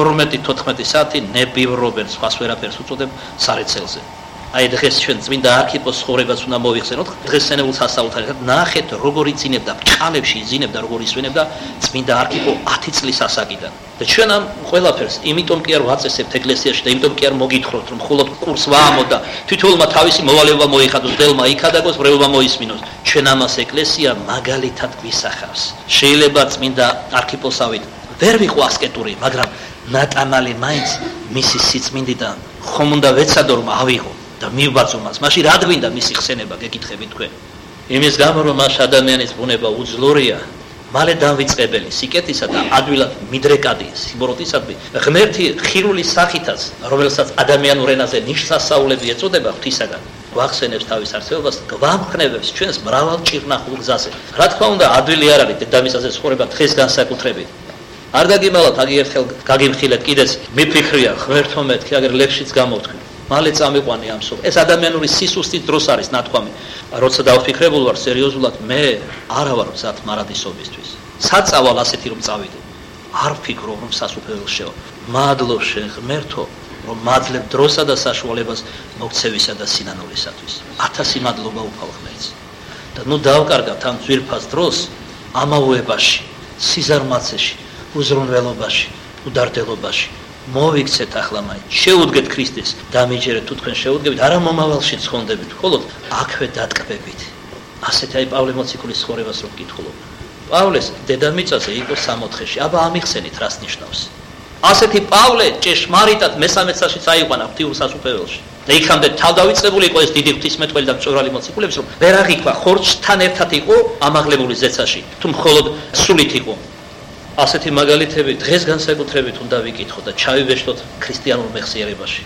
12-14 საათი ნებივრობენ, სხვას ვერაფერს უწოდებ სარეცელზე. აი დღეს ჩვენ წმინდა არქიპოს ცხოვრებას უნდა მოიხსენოთ. დღეს სენეულ სასწაულთან ნახეთ როგორ იცინებდა ბჭყალებში იზინებდა როგორ ისვენებდა წმინდა არქიპო 10 წლის ასაკიდან. და ჩვენ ამ ყველაფერს იმიტომ კი არ ვაწესებთ ეკლესიაში და იმიტომ კი არ მოგითხრობთ რომ მხოლოდ კურს ვაამოთ და თვითონმა თავისი მოვალეობა მოიხადოს, დელმა იქადაგოს, ბრეულმა მოისმინოს. ჩვენ ამას ეკლესია მაგალითად გვისახავს. შეიძლება წმინდა არქიპოსავით ვერ ვიყო ასკეტური, მაგრამ ნატანალი მაინც მისი სიწმინდიდან ხომ უნდა ვეცადო რომ ავიღო. და მივბაძო მას. მაშინ რა გვინდა მისი ხსენება გეკითხებით თქვენ? იმის გამო რომ მას ადამიანის ბუნება უძლურია, მალე დავიწყებელი სიკეთისა და ადვილად მიდრეკადი სიბოროტისადმი ღმერთი ხილული სახითაც, რომელსაც ადამიანურ ენაზე ნიშსასწაულები ეწოდება ღვთისაგან, გვახსენებს თავის არსებობას, გვამხნევებს ჩვენს მრავალ ჭირნახულ გზაზე. რა თქმა უნდა, ადვილი არ არის დედამიწაზე ცხოვრება დღეს განსაკუთრებით. არ დაგიმალავთ, აგი ერთხელ გაგიმხილეთ კიდეც მიფიქრია ღმერთო მეთქი, აგერ ლექსშიც გამოვთქვი. მალე წამიყვანი ამ სულ. ეს ადამიანური სისუსტის დროს არის ნათქვამი. როცა დავფიქრებულ ვარ სერიოზულად, მე არა ვარ მზად მარადისობისთვის. საწავალ ასეთი რომ წავიდე. არ ვფიქრობ რომ სასუფეველს შევა. მადლობ შენ ღმერთო, რომ მაძლევ დროსა და საშუალებას მოქცევისა და სინანულისათვის. 1000 მადლობა უფალ ღმერთს. და ნუ დავკარგავთ ამ ძვირფას დროს ამაუებაში, სიზარმაცეში, უზრუნველობაში, უდარდელობაში. მოვიქცეთ ახლა მაინც შეუდგეთ ქრისტეს დამიჯერეთ თუ თქვენ შეუდგებით არა მომავალში ცხონდებით მხოლოდ აქვე დატკბებით ასეთი აი პავლე მოციქულის ცხოვრებას რო ვკითხულობ პავლეს დედამიწაზე იყო 64-ში აბა ამიხსენით რას ნიშნავს ასეთი პავლე ჭეშმარიტად მესამე წელში წაიყვანა ღვთიურ სასუფეველში და იქამდე თავდავიწყებული იყო ეს დიდი ღვთისმეტყველი და მწვერვალი მოციქულებს რომ ვერ აღიქვა ხორცთან ერთად იყო ამაღლებული ზეცაში თუ მხოლოდ სულით იყო ასეთი მაგალითები დღეს განსაკუთრებით უნდა ვიკითხოთ და ჩავიბეჭდოთ ქრისტიანულ მეხსიერებაში.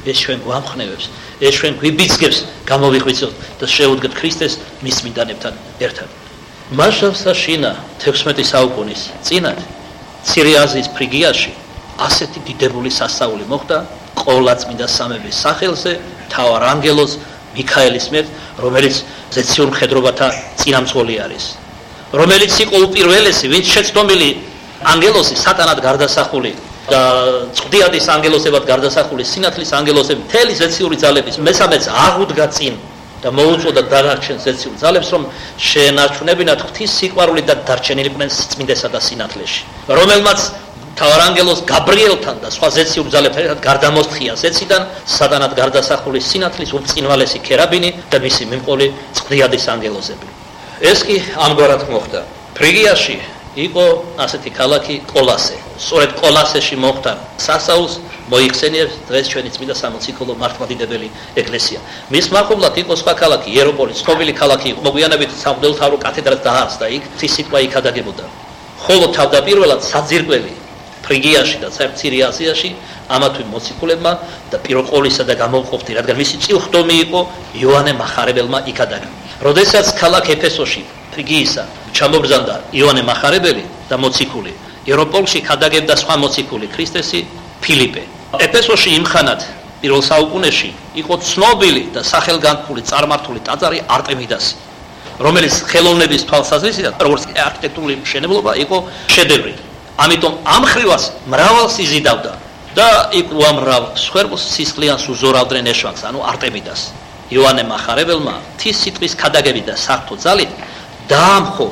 ეს ჩვენ გვამხნევებს, ეს ჩვენ გვიბიძგებს გამოვიღვიძოთ და შევუდგეთ ქრისტეს მის წმინდანებთან ერთად. მაშავსა შინა 16 საუკუნის წინათ მცირე აზიის ფრიგიაში ასეთი დიდებული სასწაული მოხდა ყოლა წმინდა სამების სახელზე მთავარ ანგელოზ მიქაელის მიერ, რომელიც ზეციურ მხედრობათა წინამძღოლი არის, რომელიც იყო უპირველესი, ვინც შეცდომილი ანგელოზი სატანად გარდასახული და წვდიადის ანგელოზებად გარდასახული სინათლის ანგელოზები მთელი ზეციური ძალების მესამეც აღუდგა წინ და მოუწოდა დანარჩენ ზეციურ ძალებს, რომ შეენარჩუნებინათ ღვთის სიყვარული და დარჩენილიყვნენ სიწმინდესა და სინათლეში, რომელმაც მთავარ ანგელოზ გაბრიელთან და სხვა ზეციურ ძალებთან ერთად გარდამოსთხია ზეციდან სატანად გარდასახული სინათლის ურწინვალესი ქერაბინი და მისი მიმყოლი წვდიადის ანგელოზები. ეს კი ამგვარად მოხდა. ფრიგიაში იყო ასეთი ქალაქი კოლასე. სწორედ კოლასეში მოხდა სასწაულს მოიხსენიებს დღეს ჩვენი წმინდა სამოციქულო მართლმადიდებელი ეკლესია. მის მახლობლად იყო სხვა ქალაქი იეროპოლი, ცნობილი ქალაქი იყო. მოგვიანებით სამღვდელმთავრო კათედრაც დაარსდა იქ, ღვთის სიტყვა იქ ადაგებოდა. ხოლო თავდაპირველად საძირკველი ფრიგიაში და მცირე აზიაში ამა თუ იმ მოციქულებმა და პირველ ყოვლისა და გამოვყოფდი, რადგან მისი წილხდომი იყო იოანე მახარებელმა იქ ადაგა. როდესაც ქალაქ ეფესოში ფრიგიისა ჩამობრძანდა იოანე მახარებელი და მოციქული, იეროპოლში ქადაგებდა სხვა მოციქული ქრისტესი ფილიპე. ეფესოში იმხანად პირველ საუკუნეში იყო ცნობილი და სახელგანთქმული წარმართული ტაძარი არტემიდასი, რომელიც ხელოვნების თვალსაზრისით, როგორც არქიტექტურული მშენებლობა, იყო შედევრი. ამიტომ ამ ხრივას მრავალს იზიდავდა და იქ უამრავ სხვერპლს სისხლიანს უზორავდნენ ეშვანს, ანუ არტემიდას. იოანე მახარებელმა ღვთის სიტყვის ქადაგებით და საღვთო ძალით დაამხო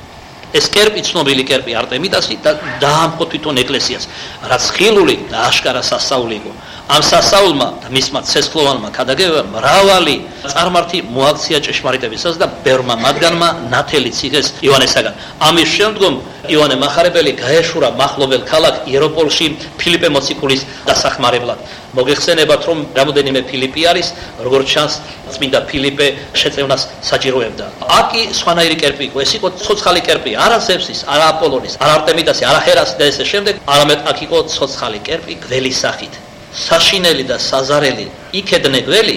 ეს კერპი, ცნობილი კერპი არტემიდასი და დაამხო თვითონ ეკლესიას, რაც ხილული და აშკარა სასწაული იყო. ამ სასწაულმა და მისმა ცეცხლოვანმა ქადაგებებმა მრავალი წარმართი მოაქცია ჭეშმარიტებისას და ბევრმა მათგანმა ნათელი ციხეს იოანესაგან. ამის შემდგომ იოანე მახარებელი გაეშურა მახლობელ ქალაქ იეროპოლში ფილიპე მოციქულის დასახმარებლად. მოგეხსენებათ, რომ რამოდენიმე ფილიპი არის, როგორც ჩანს, წმინდა ფილიპე შეწევნას საჭიროებდა. აქ კი სხვანაირი კერპი იყო, ეს იყო ცოცხალი კერპი, არა ზევსის, არა აპოლონის, არა არტემიდასი, არა ჰერასი და ესე შემდეგ, არამედ აქ იყო ცოცხალი კერპი გველის სახით. საშინელი და საზარელი იქედნე გველი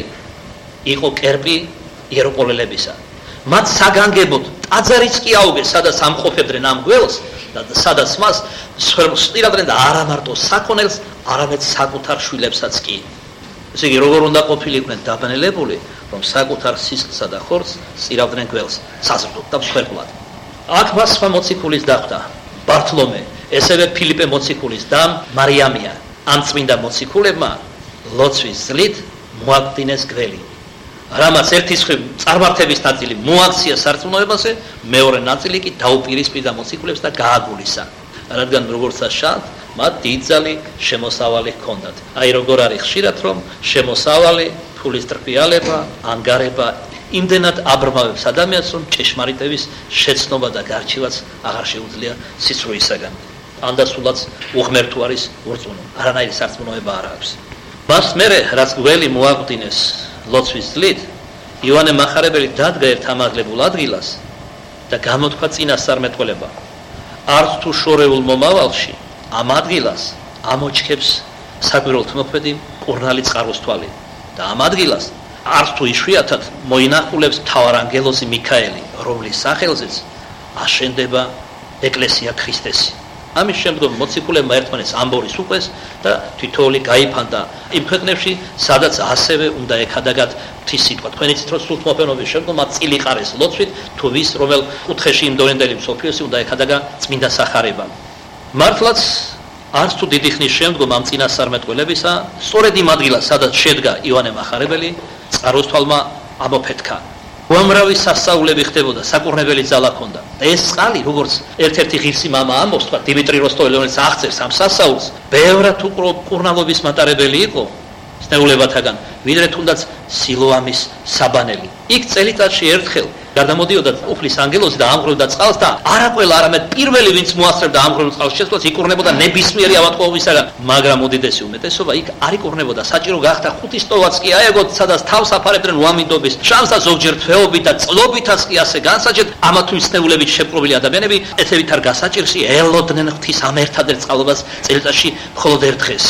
იყო კერპი იეროპოლელებისა. მათ საგანგებოდ ტაძარიც კი აუგეს, სადაც ამყოფებდნენ ამ გველს და სადაც მას სტირავდნენ და არა მარტო საქონელს, არამედ საკუთარ შვილებსაც კი. ესე იგი, როგორ უნდა ყოფილიყვნენ დაბნელებული, რომ საკუთარ სისხლსა და ხორცს სტირავდნენ გველს საზრდოდ და მსხვერპლად. აქ მას სხვა მოციქულის დახვდა ბართლომე, ესევე ფილიპე მოციქულის და მარიამია. ამ წმინდა მოციქულებმა ლოცვის ძლით მოაგდინეს გველი, რამაც ერთი მხრივ წარმართების ნაწილი მოაქცია სარწმუნოებაზე, მეორე ნაწილი კი დაუპირისპირდა მოციქულებს და გააგულისა, რადგან როგორც ჩანს, მათ დიდძალი შემოსავალი ჰქონდათ. აი როგორ არის ხშირად, რომ შემოსავალი, ფულის ტრფიალება, ანგარება იმდენად აბრმავებს ადამიანს, რომ ჭეშმარიტების შეცნობა და გარჩევაც აღარ შეუძლია სიცრუისაგან. ანდასულაც უღმერთო არის ურწმუნო, არანაირი სარწმუნოება არ აქვს. მას მერე, რაც გველი მოაგდინეს ლოცვის ძლით, იოანე მახარებელი დადგა ერთ ამაღლებულ ადგილას და გამოთქვა წინასწარმეტყველება. არც თუ შორეულ მომავალში ამ ადგილას ამოჩქებს საკვირველთ მოქმედი მკურნალი წყაროს თვალი და ამ ადგილას არც თუ იშვიათად მოინახულებს მთავარ ანგელოზი მიქაელი, რომლის სახელზეც აშენდება ეკლესია ქრისტესი. ამის შემდგომ მოციქულებმა ერთმანეთს ამბორის უყვეს და თითოეული გაიფანტა იმ ქვეყნებში, სადაც ასევე უნდა ეკადაგათ ღვთის სიტყვა. თქვენ იცით, რომ სულთმოფენობის შემდგომ მათ წილიყარეს ლოცვით, თუ ვის რომელ კუთხეში იმდევნდელი მსოფლიოსი უნდა ეკადაგა წმინდა სახარება. მართლაც არც თუ დიდი ხნის შემდგომ ამ წინასწარმეტყველებისა, სწორედ იმ ადგილას, სადაც შედგა იოანე მახარებელი, წყაროს თვალმა ამოფეთქა. უამრავი სასწაულები ხდებოდა, საკურნებელი ძალა ჰქონდა. და ეს წყალი, როგორც ერთ-ერთი ღირსი მამა ამბობს, თქვა დიმიტრი როსტოველი, რომელიც აღწერს ამ სასწაულს, ბევრად უკურნალობის მატარებელი იყო სნეულებათაგან, ვიდრე თუნდაც სილოამის საბანელი. იქ წელიწადში ერთხელ გადამოდიოდა უფლის ანგელოზი და ამღვრევდა წყალს და არა ყველა, არამედ პირველი, ვინც მოასწრებდა ამღვრეულ წყალს შესვლას, იქურნებოდა ნებისმიერი ავადმყოფობისაგან, მაგრამ უდიდესი უმეტესობა იქ არ იქურნებოდა. საჭირო გახდა 5 სტოვაც კი აეგოთ, სადაც თავს აფარებდნენ უამინდობის, შანსა ზოგჯერ თვეობით და წლობითაც კი ასე განსაჭერთ, ამა თუ იმ სნეულებით შეპყრობილი ადამიანები ეცევით არ გასაჭირში ელოდნენ ღვთის ამ ერთადერთ წყალობას წელიწადში მხოლოდ ერთ დღეს.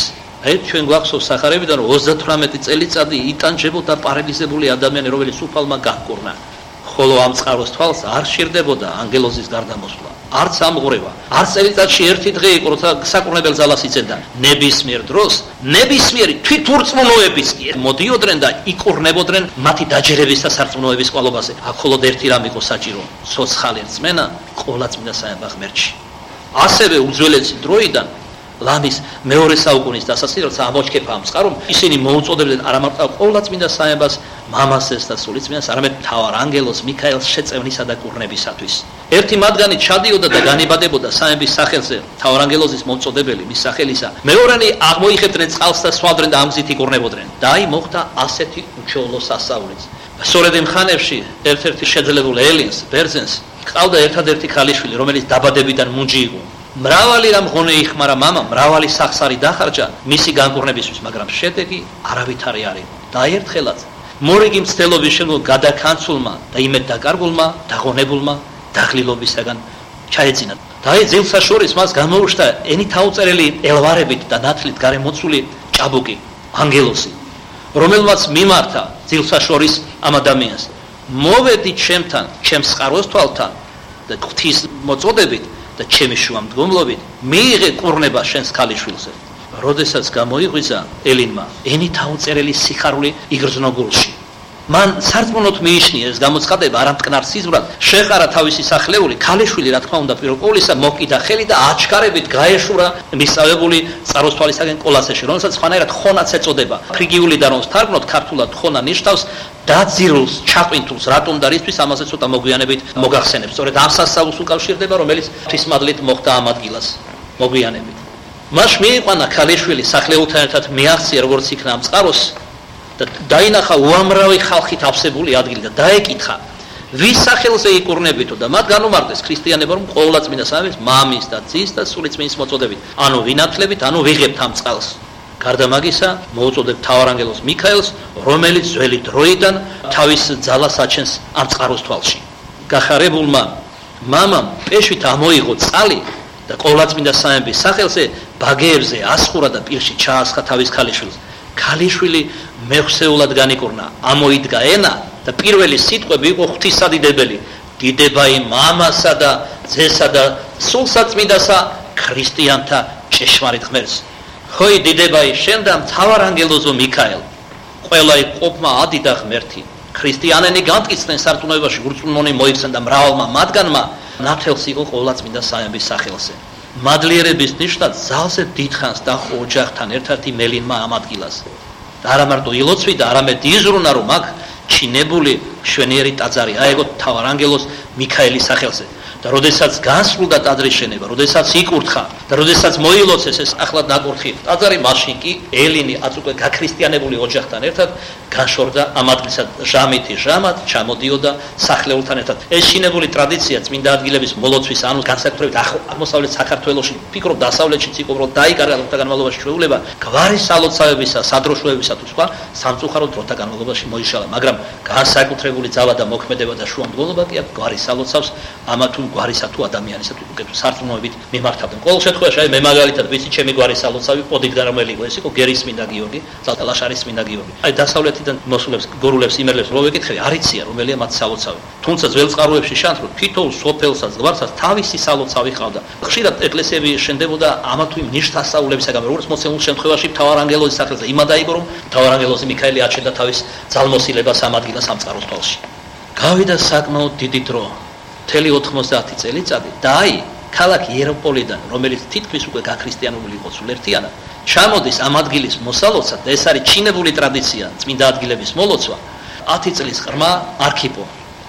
აი ჩვენ გვახსოვს სახარებიდან 38 წელიწადი იტანჯებოდა პარალიზებული ადამიანი, რომელიც უფალმა გაჰკურნა. ხოლო ამ წყაროს თვალს არ სჭირდებოდა ანგელოზის გარდამოსვლა, არც ამღვრევა, არც წელიწადში ერთი დღე იყო, როცა საკურნებელ ძალას იწევდა. ნებისმიერ დროს, ნებისმიერი თვითურწმუნოებიც კი მოდიოდნენ და იკურნებოდნენ მათი დაჯერების და სარწმუნოების ყვალობაზე. აქ მხოლოდ ერთი რამ იყო საჭირო: ცოცხალი რწმენა ყოვლადწმინდა საება ღმერთში. ასევე უძველესი დროიდან ლამის მეორე საუკუნის დასასრულს, როცა ამოჩქეფა ამ წყარომ, ისინი მოუწოდებდნენ არა მარტო ყოვლადწმინდა საებას, მამასეს და სულიწმინდას, არამედ მთავარ ანგელოზ მიქაელს შეწევნისა და კურნებისათვის. ერთი მათგანი ჩადიოდა და განიბადებოდა საების სახელზე, მთავარ ანგელოზის მოწოდებელი მის სახელისა. მეორენი აღმოიხებდნენ წყალს და სვავდნენ და ამგზით იკურნებოდნენ. და აი მოხდა ასეთი უჩვეულო სასწაულიც. სწორედ იმ ხანებში ერთ-ერთი შეძლებულ ელინს, ბერძენს, ჰყავდა ერთადერთი ქალიშვილი, რომელიც დაბადებიდან მუნჯი იყო. მრავალი რამ ღონე იხმარა მამამ, მრავალი სახსარი დახარჯა მისი განკურნებისთვის, მაგრამ შედეგი არავითარი არ იყო. და ერთხელაც მორიგი მცდელობის შემდგომ გადაკანცულმა და იმედ დაკარგულმა, დაღონებულმა დაღლილობისაგან ჩაეძინა. და აი ძილსა შორის მას გამოუშთა ენით აუწერელი ელვარებით და ნათლით გარემოცული ჭაბუკი, ანგელოზი, რომელმაც მიმართა ძილსა შორის ამ ადამიანს: მოვედი ჩემთან, ჩემს წყაროს თვალთან და ღვთის მოწოდებით და ჩემი შუამდგომლობით მიიღე კურნება შენს ქალიშვილზე. როდესაც გამოიღვიძა ელინმა ენით აუწერელი სიხარული იგრძნო გულში. მან სარწმუნოდ მიიჩნია ეს გამოცხადება არა მტკნარ სიზმრად, შეყარა თავისი სახლეული, ქალიშვილი რა თქმა უნდა პირველ ყოვლისა მოკიდა ხელი და აჩქარებით გაეშურა მისწავებული წყაროსთვალისაგან კოლასეში, რომელსაც ხანერად ხონაც ეწოდება. ფრიგიულიდან რომ ვთარგმნოთ, ქართულად ხონა ნიშნავს დაძირულს, ჩაყინთულს, რატომ და რისთვის ამაზე ცოტა მოგვიანებით მოგახსენებს. სწორედ ამ სასწაულს უკავშირდება, რომელიც ღვთისმადლით მოხდა ამ ადგილას მოგვიანებით. მას მიიყვანა ქალიშვილი სახლებულთან ერთად მიაღწია როგორც იქნა ამ წყაროს და დაინახა უამრავი ხალხით ავსებული ადგილი და დაეკითხა, ვის სახელზე იკურნებითო და მათ განუმარტეს ქრისტიანება, რომ ყოვლადწმინდა საების მამის და ძის და სულიწმინდის მოწოდებით, ანუ ვინათლებით, ანუ ვიღებთ ამ წყალს. გარდა მაგისა, მოუწოდებთ მთავარ ანგელოზ მიქაელს, რომელიც ძველი დროიდან თავის ძალას აჩენს ამ წყაროს თვალში. გახარებულმა მამამ პეშვით ამოიღო წყალი და ყოვლადწმინდა საების სახელზე ბაგეებზე ასხურა და პირში ჩაასხა თავის ქალიშვილს. ქალიშვილი მეხსეულად განიკურნა, ამოიდგა ენა და პირველი სიტყვები იყო ღვთისადიდებელი: დიდება იმ მამასა და ძესა და სულსაწმინდასა ქრისტიანთა ჭეშმარიტ ღმერთს. ხოი დიდება ის შენ და მთავარ ანგელოზო მიქაელ, ყველა იქ ყოფმა ადი და ღმერთი. ქრისტიანენი განტკიცდნენ სარწმუნოებაში, ურწმუნონი მოიქცნენ და მრავალმა მათგანმა ნათელს იყო ყოვლადწმინდა საების სახელზე. მადლიერების ნიშნად ძალზე დიდხანს დაჰყო ოჯახთან ერთად მელინმა ამ ადგილას. და არა მარტო ილოცვი და არამედ იზრუნა, რომ აქ ჩინებული მშვენიერი ტაძარი აეგო მთავარ ანგელოზ მიქაელის სახელზე. და როდესაც განსრულდა ტაძრის შენება, როდესაც იკურთხა და როდესაც მოილოცეს ეს ახლად ნაკურთხი ტაძარი, მაშინ კი ელინი აც უკვე გაქრისტიანებული ოჯახთან ერთად განშორდა ამ ადგილსა. ჟამითი ჟამად ჩამოდიოდა სახლებულთან ერთად. ეს შინებული ტრადიცია წმინდა ადგილების მოლოცვის, ანუ განსაკუთრებით აღმოსავლეთ საქართველოში, ფიქრობ დასავლეთშიც იყო, რომ დაიკარგა დროთა განმავლობაში ჩვეულება, გვარის სალოცავებისა, სადროშოებისა თუ სხვა სამწუხაროდ დროთა განმავლობაში მოიშალა, მაგრამ განსაკუთრებული ძალა და მოქმედება და შუამდგომლობა კი აქ გვარის სალოცავს ამა თუ გვარისა თუ ადამიანისა თუ უკეთ სარწმუნოებით მიმართავდნენ. ყოველ შემთხვევაში აი მე მაგალითად ვიცი ჩემი გვარის სალოცავი პოდიგდა რომელი იყო, ეს იყო გერის წმინდა გიორგი, ზალტალაშარის წმინდა გიორგი. აი დასავლეთიდან მოსულებს, გორულებს, იმერლებს რო ვეკითხები, არ იციან რომელია მათ სალოცავი. თუმცა ძველ წყაროებში ჩანს, რომ თითოეულ სოფელსაც, გვარსაც თავისი სალოცავი ჰყავდა. ხშირად ეკლესიები შენდებოდა ამა თუ იმ ნიშნასწაულებისაგან, როგორც მოცემულ შემთხვევაში მთავარ ანგელოზის სახელზე. იმადა იყო, რომ მთავარ ანგელოზი მიქაელი აჩენდა თავის ძალმოსილებას ამ ადგილას ამ წყაროს თვალში. გავიდა საკმაოდ დიდი დრო. მთელი 90 წელიწადი და აი ქალაქ იეროპოლიდან, რომელიც თითქმის უკვე გაქრისტიანებული იყო სულ ერთიანად, ჩამოდის ამ ადგილის მოსალოცად და ეს არის ჩინებული ტრადიცია, წმინდა ადგილების მოლოცვა. 10 წლის ღრმა არქიპო.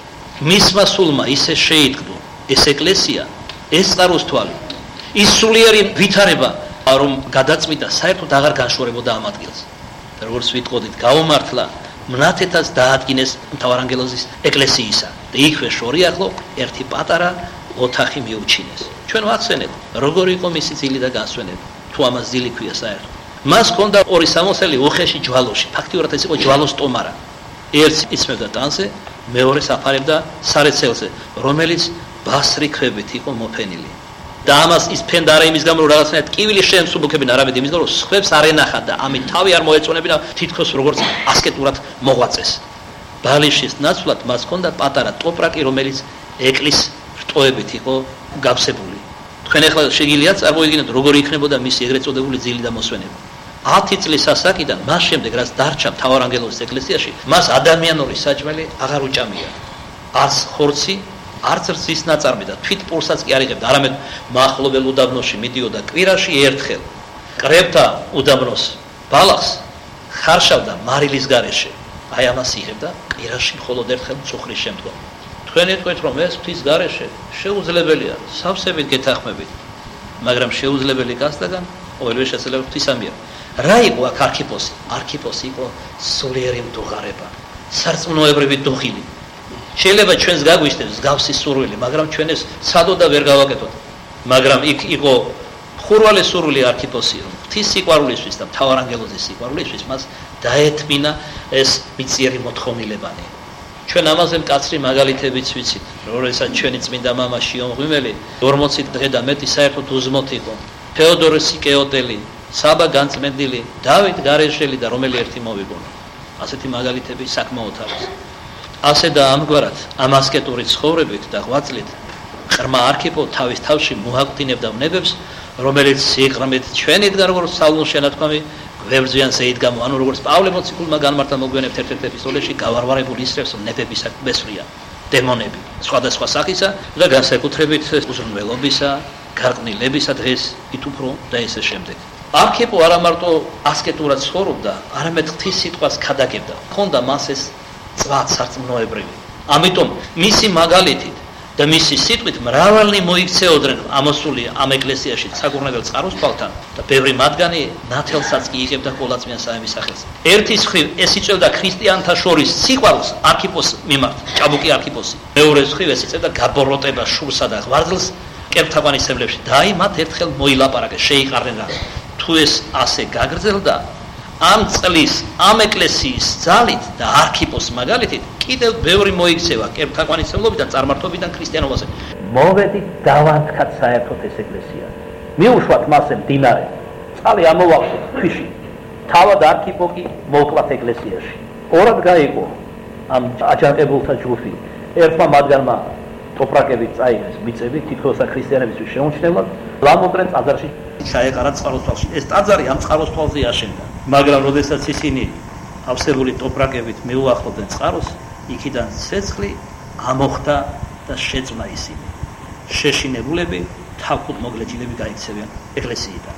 მისმა სულმა ისე შეიტყო ეს ეკლესია, ეს წყაროს თვალი, ის სულიერი ვითარება, რომ გადაწმიდა საერთოდ აღარ განშორებოდა ამ ადგილს. და როგორც ვიტყოდით, გაუმართლა მნათეთას დაადგინეს მთავარ ანგელოზის ეკლესიისა და იქვე შორიახლო ერთი პატარა ოთახი მიუჩინეს. ჩვენ ვახსენეთ, როგორი იყო მისი ძილი და განსვენები, თუ ამას ძილი ქვია საერთოდ. მას ჰქონდა ორი სამოსელი უხეში ჯვალოში, ფაქტიურად ეს იყო ჯვალოს ტომარა. ერთს იწმევდა ტანზე, მეორეს აფარებდა სარეცელზე, რომელიც ბასრი ქვებით იყო მოფენილი. და ამას ის ფენდარა იმის გამო რომ რაღაცნაირად ტკივილი შეემსუბუქებინა არამედ იმის გამო რომ სხვებს არ ენახა და ამით თავი არ მოეწონებინა თითქოს როგორც ასკეტურად მოღვაწეს. ბალიშის ნაცვლად მას ჰქონდა პატარა ტოპრაკი, რომელიც ეკლის რტოებით იყო გავსებული. თქვენ ახლა შეგიძლიათ წარმოიდგინოთ როგორი იქნებოდა მისი ეგრეთ წოდებული ძილი და მოსვენება. 10 წლის ასაკიდან მას შემდეგ რაც დარჩა მთავარანგელოზის ეკლესიაში, მას ადამიანური საჭმელი აღარ უჭამია. არც ხორცი, არც რძის ნაწარმი და თვით პურსაც კი არ იღებდა, არამედ მახლობელ უდაბნოში მიდიოდა კვირაში ერთხელ. კრებდა უდაბნოს ბალახს, ხარშავდა მარილის გარეშე. აი ამას იღებდა კვირაში მხოლოდ ერთხელ მწუხრის შემდგომ. თქვენ ეტყვით რომ ეს ღვთის გარეშე შეუძლებელია, სავსებით გეთანხმებით, მაგრამ შეუძლებელი გასდაგან ყოველვე შესაძლოა ღვთისამია. რა იყო აქ არქიპოსი? არქიპოსი იყო სულიერი მდუღარება, სარწმუნოებრივი დუხილი. შეიძლება ჩვენს გაგვიშტებს მსგავსი სურვილი, მაგრამ ჩვენ ეს ცადო და ვერ გავაკეთოთ. მაგრამ იქ იყო ხურვალე სურვილი არქიპოსი, რომ ღვთის სიყვარულისთვის და მთავარანგელოზის სიყვარულისთვის მას დაეთმინა ეს მიწიერი მოთხოვნილებანი. ჩვენ ამაზე მკაცრი მაგალითებიც ვიცით, როდესაც ჩვენი წმინდა მამა შიომღვიმელი 40 დღე და მეტი საერთოდ узმოთ იყო. თეოდორე სიკეოტელი, საბა განწმენდილი, დავით გარეშელი და რომელი ერთი მოვიგონა. ასეთი მაგალითები საკმაოდ არის. ასე და ამგვარად ამ ასკეტური ცხოვრებით და ღვაწლით ყრმა არქიპო თავის თავში მოაგვდინებდა ვნებებს, რომელიც სიღრმით ჩვენით როგორც საულოს შენათქვამი გვებრძვიან ზეიდგამო, ანუ როგორც პავლე მოციქულმა განმარტა მოგვიანებით ერთ-ერთ ეპისტოლეში, გავარვარებული ისრებს ნებების მესვრია, დემონები, სხვადასხვა სახისა და განსაკუთრებით უზრუნველობისა, გარყვნილებისა დღეს ით უფრო და ესე შემდეგ. არქიპო არა მარტო ასკეტურად ცხოვრობდა, არამედ ღვთის სიტყვას ქადაგებდა. ჰქონდა მას ეს წვაც სარწმუნოებრივი. ამიტომ მისი მაგალითით და მისი სიტყვით მრავალნი მოიქცეოდნენ ამოსული ამ ეკლესიაში საკურნებელ წყაროსთვალთან და ბევრი მათგანი ნათელსაც კი იღებდა ყოლაწმიან საემის სახელს. ერთის მხრივ ეს იწევდა ქრისტიანთა შორის სიყვარულს არქიპოს მიმართ, ჭაბუკი არქიპოსი. მეორეს მხრივ ეს იწევდა გაბოროტებას, შურსა და ღვარძლს კერპთაგვანისებლებში. და აი მათ ერთხელ მოილაპარაკეს, შეიყარნენ რა. თუ ეს ასე გაგრძელდა, ამ წლის ამ ეკლესიის ძალით და არქიპოს მაგალითით კიდევ ბევრი მოიქცევა კერპთაგვანისმლობიდან წარმართობიდან ქრისტიანობაზე. მოვედით დავანთქათ საერთოდ ეს ეკლესია. მიუშვათ მასზე მდინარე. წყალი ამოვახსოვთ ქვიში. თავად არქიპო კი მოკლათ ეკლესიაში. ორად გაიგო ამ აჯანყებულთა ჯგუფი. ერთმა მათგანმა ტოპრაკებით წაიღეს მიწები, თითქოს ქრისტიანებისთვის შეუმჩნევლად, ლამუტრენ ტაძარში ჩაეყარა წყაროსთვალში. ეს ტაძარი ამ წყაროსთვალზე აშენდა. მაგრამ როდესაც ისინი ავსებული ტოპრაკებით მიუახლოვდნენ წყაროს, იქიდან ცეცხლი ამოხდა და შეწმა ისინი. შეშინებულები თავკუთ მოგლეჯილები გაიქცევიან ეკლესიიდან.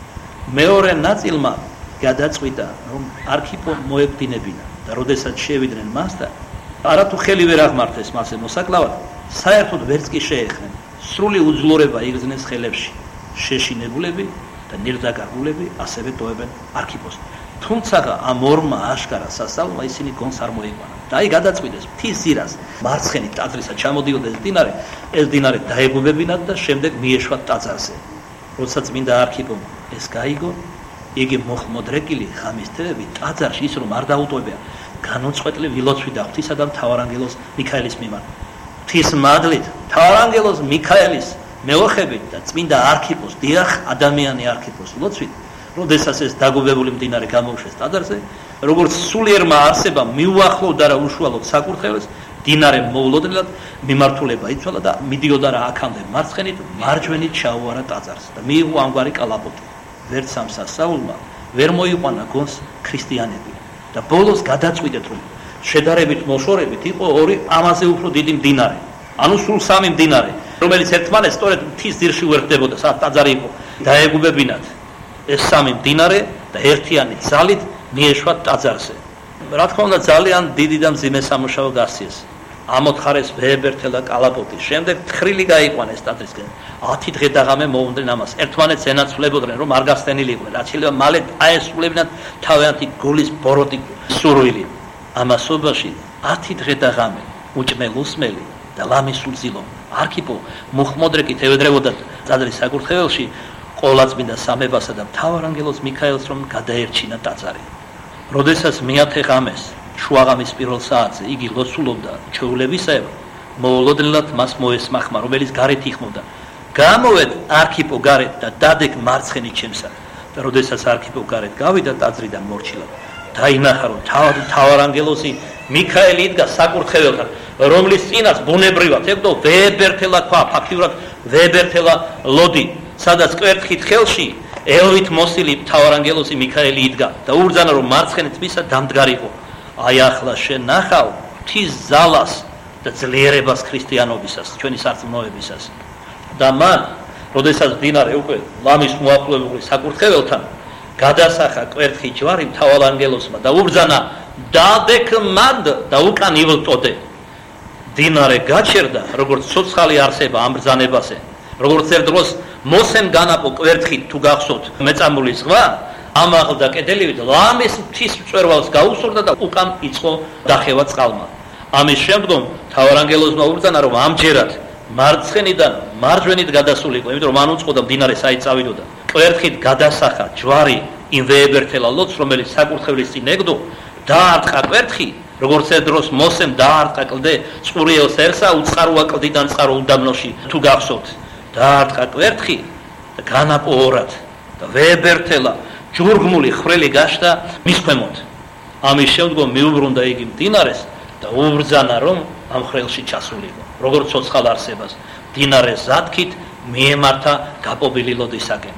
მეორე ნაწილმა გადაწყვიტა, რომ არქიპო მოეგვდინებინა და როდესაც შევიდნენ მასთან, არათუ ხელი ვერ აღმართეს მასზე მოსაკლავად, საერთოდ ვერც კი შეეხნენ. სრული უძლურება იგრძნეს ხელებში. შეშინებულები და ნირდაგარგულები ასევე ტოვებენ არქიპოს. თუმცა ამ ორმა აშკარა სასწაულმა ისინი გონს არ მოიყვანა. და აი გადაწყვიტეს მთის ძირას მარცხენით ტაძრისა ჩამოდიოდა ეს დინარე დაეგუებინათ და შემდეგ მიეშვათ ტაძარზე. როცა წმინდა არქიპომ ეს გაიგო, იგი მოხმოდრეკილი ღამის თვეები ტაძარში ის რომ არ დაუტოვებია, განუწყვეტლივ ილოცვიდა ღვთისა და მთავარანგელოზ მიქაელის მიმართ. ღვთის მადლით მთავარანგელოზ მიქაელის მეოხებით და წმინდა არქიპოს, დიახ, ადამიანი არქიპოს ლოცვით, როდესაც ეს დაგუებებული მდინარე გამოუშვეს ტაძარზე, როგორც სულიერმა არსებამ მიუახლოვდა რა უშუალოდ საკურთხეველს, დინარე მოულოდნელად მიმართულება იცვალა და მიდიოდა რა აქამდე მარცხენით, მარჯვენით ჩაუარა ტაძარს და მიიღო ამგვარი კალაპოტი. ვერც ამ სასწაულმა ვერ მოიყვანა გონს ქრისტიანები და ბოლოს გადაწყვიტეთ, რომ შედარებით მოშორებით იყო ორი ამაზე უფრო დიდი მდინარე. ანუ სულ სამი მდინარე, რომელიც ერთმანეთს სწორედ მთის ძირში უერთდებოდა, სადაც ტაძარი იყო. დაეგუებინათ ეს სამი მდინარე და ერთიანი ძალით მიეშვათ ტაძარზე. რა თქმა უნდა, ძალიან დიდი და მძიმე სამუშაო გასცეს. ამოთხარეს ვეებერთელ და კალაპოტი. შემდეგ თხრილი გაიყვანეს ტაძრისკენ. 10 დღე და ღამე მოუნდნენ ამას. ერთმანეთს ენაცვლებოდნენ, რომ არ გასტენილიყვნენ. რაც შეიძლება მალე აესრულებინათ თავიანთი გულის ბოროტი სურვილი. ამასობაში 10 დღე და ღამე უჭმელ-უსმელი და ლამისულზილო არქიპო მოხმოდრეკით ევედრებოდა ტაძრის საკურთხეველში ყოლაწმინდა სამებასა და მთავარანგელოზ მიქაელს, რომ გადაერჩინა ტაძარი. როდესაც მეათე ღამეს შუაღამის პირველ საათზე იგი ლოცულობდა ჩვეულებისაებ, მოულოდნელად მას მოესმახმა, რომელიც გარეთ იხმოდა. გამოვედ არქიპო გარეთ და დადეგ მარცხენით ჩემსა. და როდესაც არქიპო გარეთ გავიდა ტაძრიდან მორჩილად, დაინახა რომ მთავარანგელოზი მიქაელი იდგა საკურთხეველთან, რომლის წინაც ბუნებრივად ებდო ვებერთელა ქვა, ფაქტიურად ვებერთელა ლოდი, სადაც კვერთხით ხელში ელვით მოსილი მთავარანგელოზი მიქაელი იდგა და უბრძანა რომ მარცხენით მისა დამდგარიყო. აი ახლა შენ ნახავ ღვთის ზალას და ძლიერებას ქრისტიანობისას, ჩვენი სარწმუნოებისას. და მან, როდესაც მდინარე უკვე ლამის მოახლოებული საკურთხეველთან გადასახა კვერთხი ჯვარი მთავარანგელოზმა და უბრძანა დადეკ მანდ და უკან ივლტოდე. მდინარე გაჩერდა, როგორც ცოცხალი არსება ამ ბრძანებაზე, როგორც ერთ დროს მოსემ განაპო კვერთხით თუ გახსოვთ მეწამული ზღვა, ამაღლდა კედელივით ლამის მთის მწვერვალს გაუსურდა და უკან იწყო დახევა წყალმა. ამის შემდგომ მთავარანგელოზმა უბრძანა რომ ამჯერად მარცხენიდან მარჯვენით გადასულიყო, იმიტომ რომ მან უწყოდა მდინარე საით წავიდოდა. კვერთხით გადასახა ჯვარი იმ ვეებერთელა ლოდს, რომელიც საკურთხევლის წინ ეგდო, დაარტყა კვერთხი, როგორც ერთ დროს მოსემ დაარტყა კლდე წყურიელს ერსა უწყაროა კლდიდან წყარო უდაბნოში თუ გახსოვთ. დაარტყა კვერთხი და განაპო ორად და ვეებერთელა ჯურგმული ხრელი გაშდა მის ქვემოთ. ამის შემდგომ მიუბრუნდა იგი მდინარეს და უბრძანა რომ ამ ხრელში ჩასულიყო, როგორც ცოცხალ არსებას. მდინარეს ზათქით მიემართა გაპობილი ლოდისაკენ.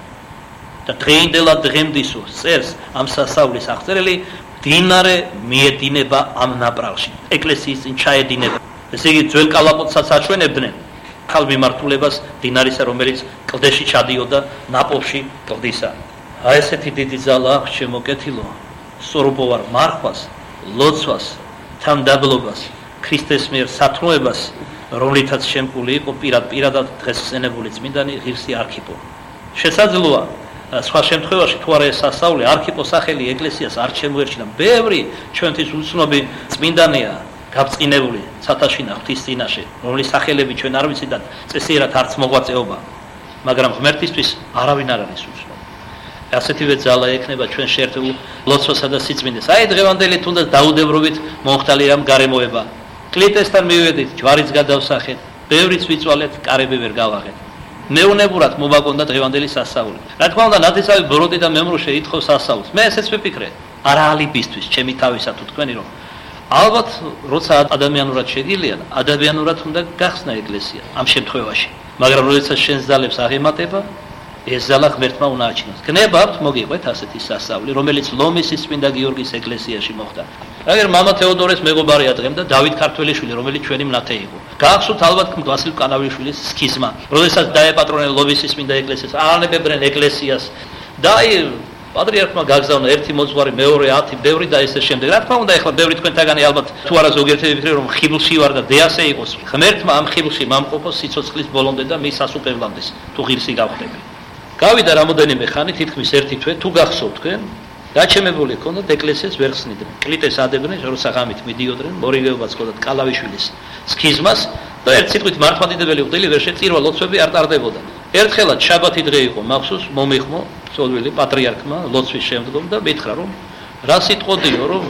და დღეინდელად დღემდისო წერს ამ სასავლის აღწერელი, მდინარე მიედინება ამ ნაპრალში, ეკლესიის წინ ჩაედინება. ესე იგი ძველ კალაპოტსაც აჩვენებდნენ ხალ მიმართულებას მდინარისა, რომელიც კლდეში ჩადიოდა ნაპოვში კლდისა. აი ესეთი დიდი ძალა აქვს ჩემო კეთილო, სწორობო ვარ მარხვას, ლოცვას, თამდაბლობას, ქრისტეს მიერ სათნოებას, რომლითაც შემკული იყო პირადად დღესწენებული წმინდანი ღირსი არქიპო. შესაძლოა სხვა შემთხვევაში თუ არა ეს სასწაული არქიპოს სახელი ეკლესიას არ შემოერჩინა, ბევრი ჩვენთვის უცნობი წმინდანია გაბწყინებული ცათაშინა ღვთის წინაშე, რომლის სახელები ჩვენ არ ვიცით და წესიერად არც მოღვაწეობა, მაგრამ ღმერთისთვის არავინ არ არის უცნობი. ასეთივე ძალა ექნება ჩვენ შეერთებულ ლოცვასა და სიწმინდეს. აი დღევანდელი თუნდაც დაუდევრობით მომხდარი რამ გარემოება. კლიტესთან მივედით, ჯვარიც გადავსახეთ, ბევრიც ვიწვალეთ, კარები ვერ გავაღეთ. მეუნებურად მოვაგონდა დღევანდელი სასწაული. რა თქმა უნდა, ნათესავი ბროდი და მემრუშე ითხოვს სასწაულს. მე ესეც ვიფიქრე, არა ალიბისთვის, ჩემი თავისა თუ თქვენი რომ ალბათ როცა ადამიანურად შეგიძლია, ადამიანურად უნდა გახსნა ეკლესია ამ შემთხვევაში. მაგრამ როდესაც შენს ძალებს აღემატება, ეს ზალა ღმერთმა უნდა აჩინოს. გნებავთ მოგიყვეთ ასეთი სასწაული, რომელიც ლომისის წმინდა გიორგის ეკლესიაში მოხდა. რაგერ მამა თეოდორეს მეგობარი ადღემდა დავით ქართველიშვილი, რომელიც ჩვენი მნათე იყო. გაახსოვთ ალბათ ვასილ კანავიშვილის სქიზმა, როდესაც დაეპატრონეს ლომისის წმინდა ეკლესიას, აანებებდნენ ეკლესიას და აი პატრიარქმა გაგზავნა ერთი მოძღვარი, მეორე 10, ბევრი და ესე შემდეგ. რა თქმა უნდა, ეხლა ბევრი თქვენთაგანი ალბათ თუ არა ზოგიერთი ვიფიქრე რომ ხიბლში ვარ და დეასე იყოს. ღმერთმა ამ ხიბლში მამყოფოს სიცოცხლის ბოლომდე და მის სასუპევლამდე თუ ღირსი გავხდები. გავიდა რამოდენიმე ხანი, თითქმის ერთი თვე, თუ გახსოვთ თქვენ, გაჩემებული ჰქონდათ ეკლესიას ვერ ხსნიდნენ. კლიტეს ადებდნენ, როცა ღამით მიდიოდნენ, მორიგეობას ჰქონდათ კალავიშვილის სქიზმას და ერთ სიტყვით მართლმადიდებელი ღვთელი ვერ შეწირვა, ლოცვები არ ტარდებოდა. ერთხელაც შაბათი დღე იყო, მახსოვს, მომიხმო ცოდვილი პატრიარქმა ლოცვის შემდგომ და მითხრა რომ რა სიტყოდიო, რომ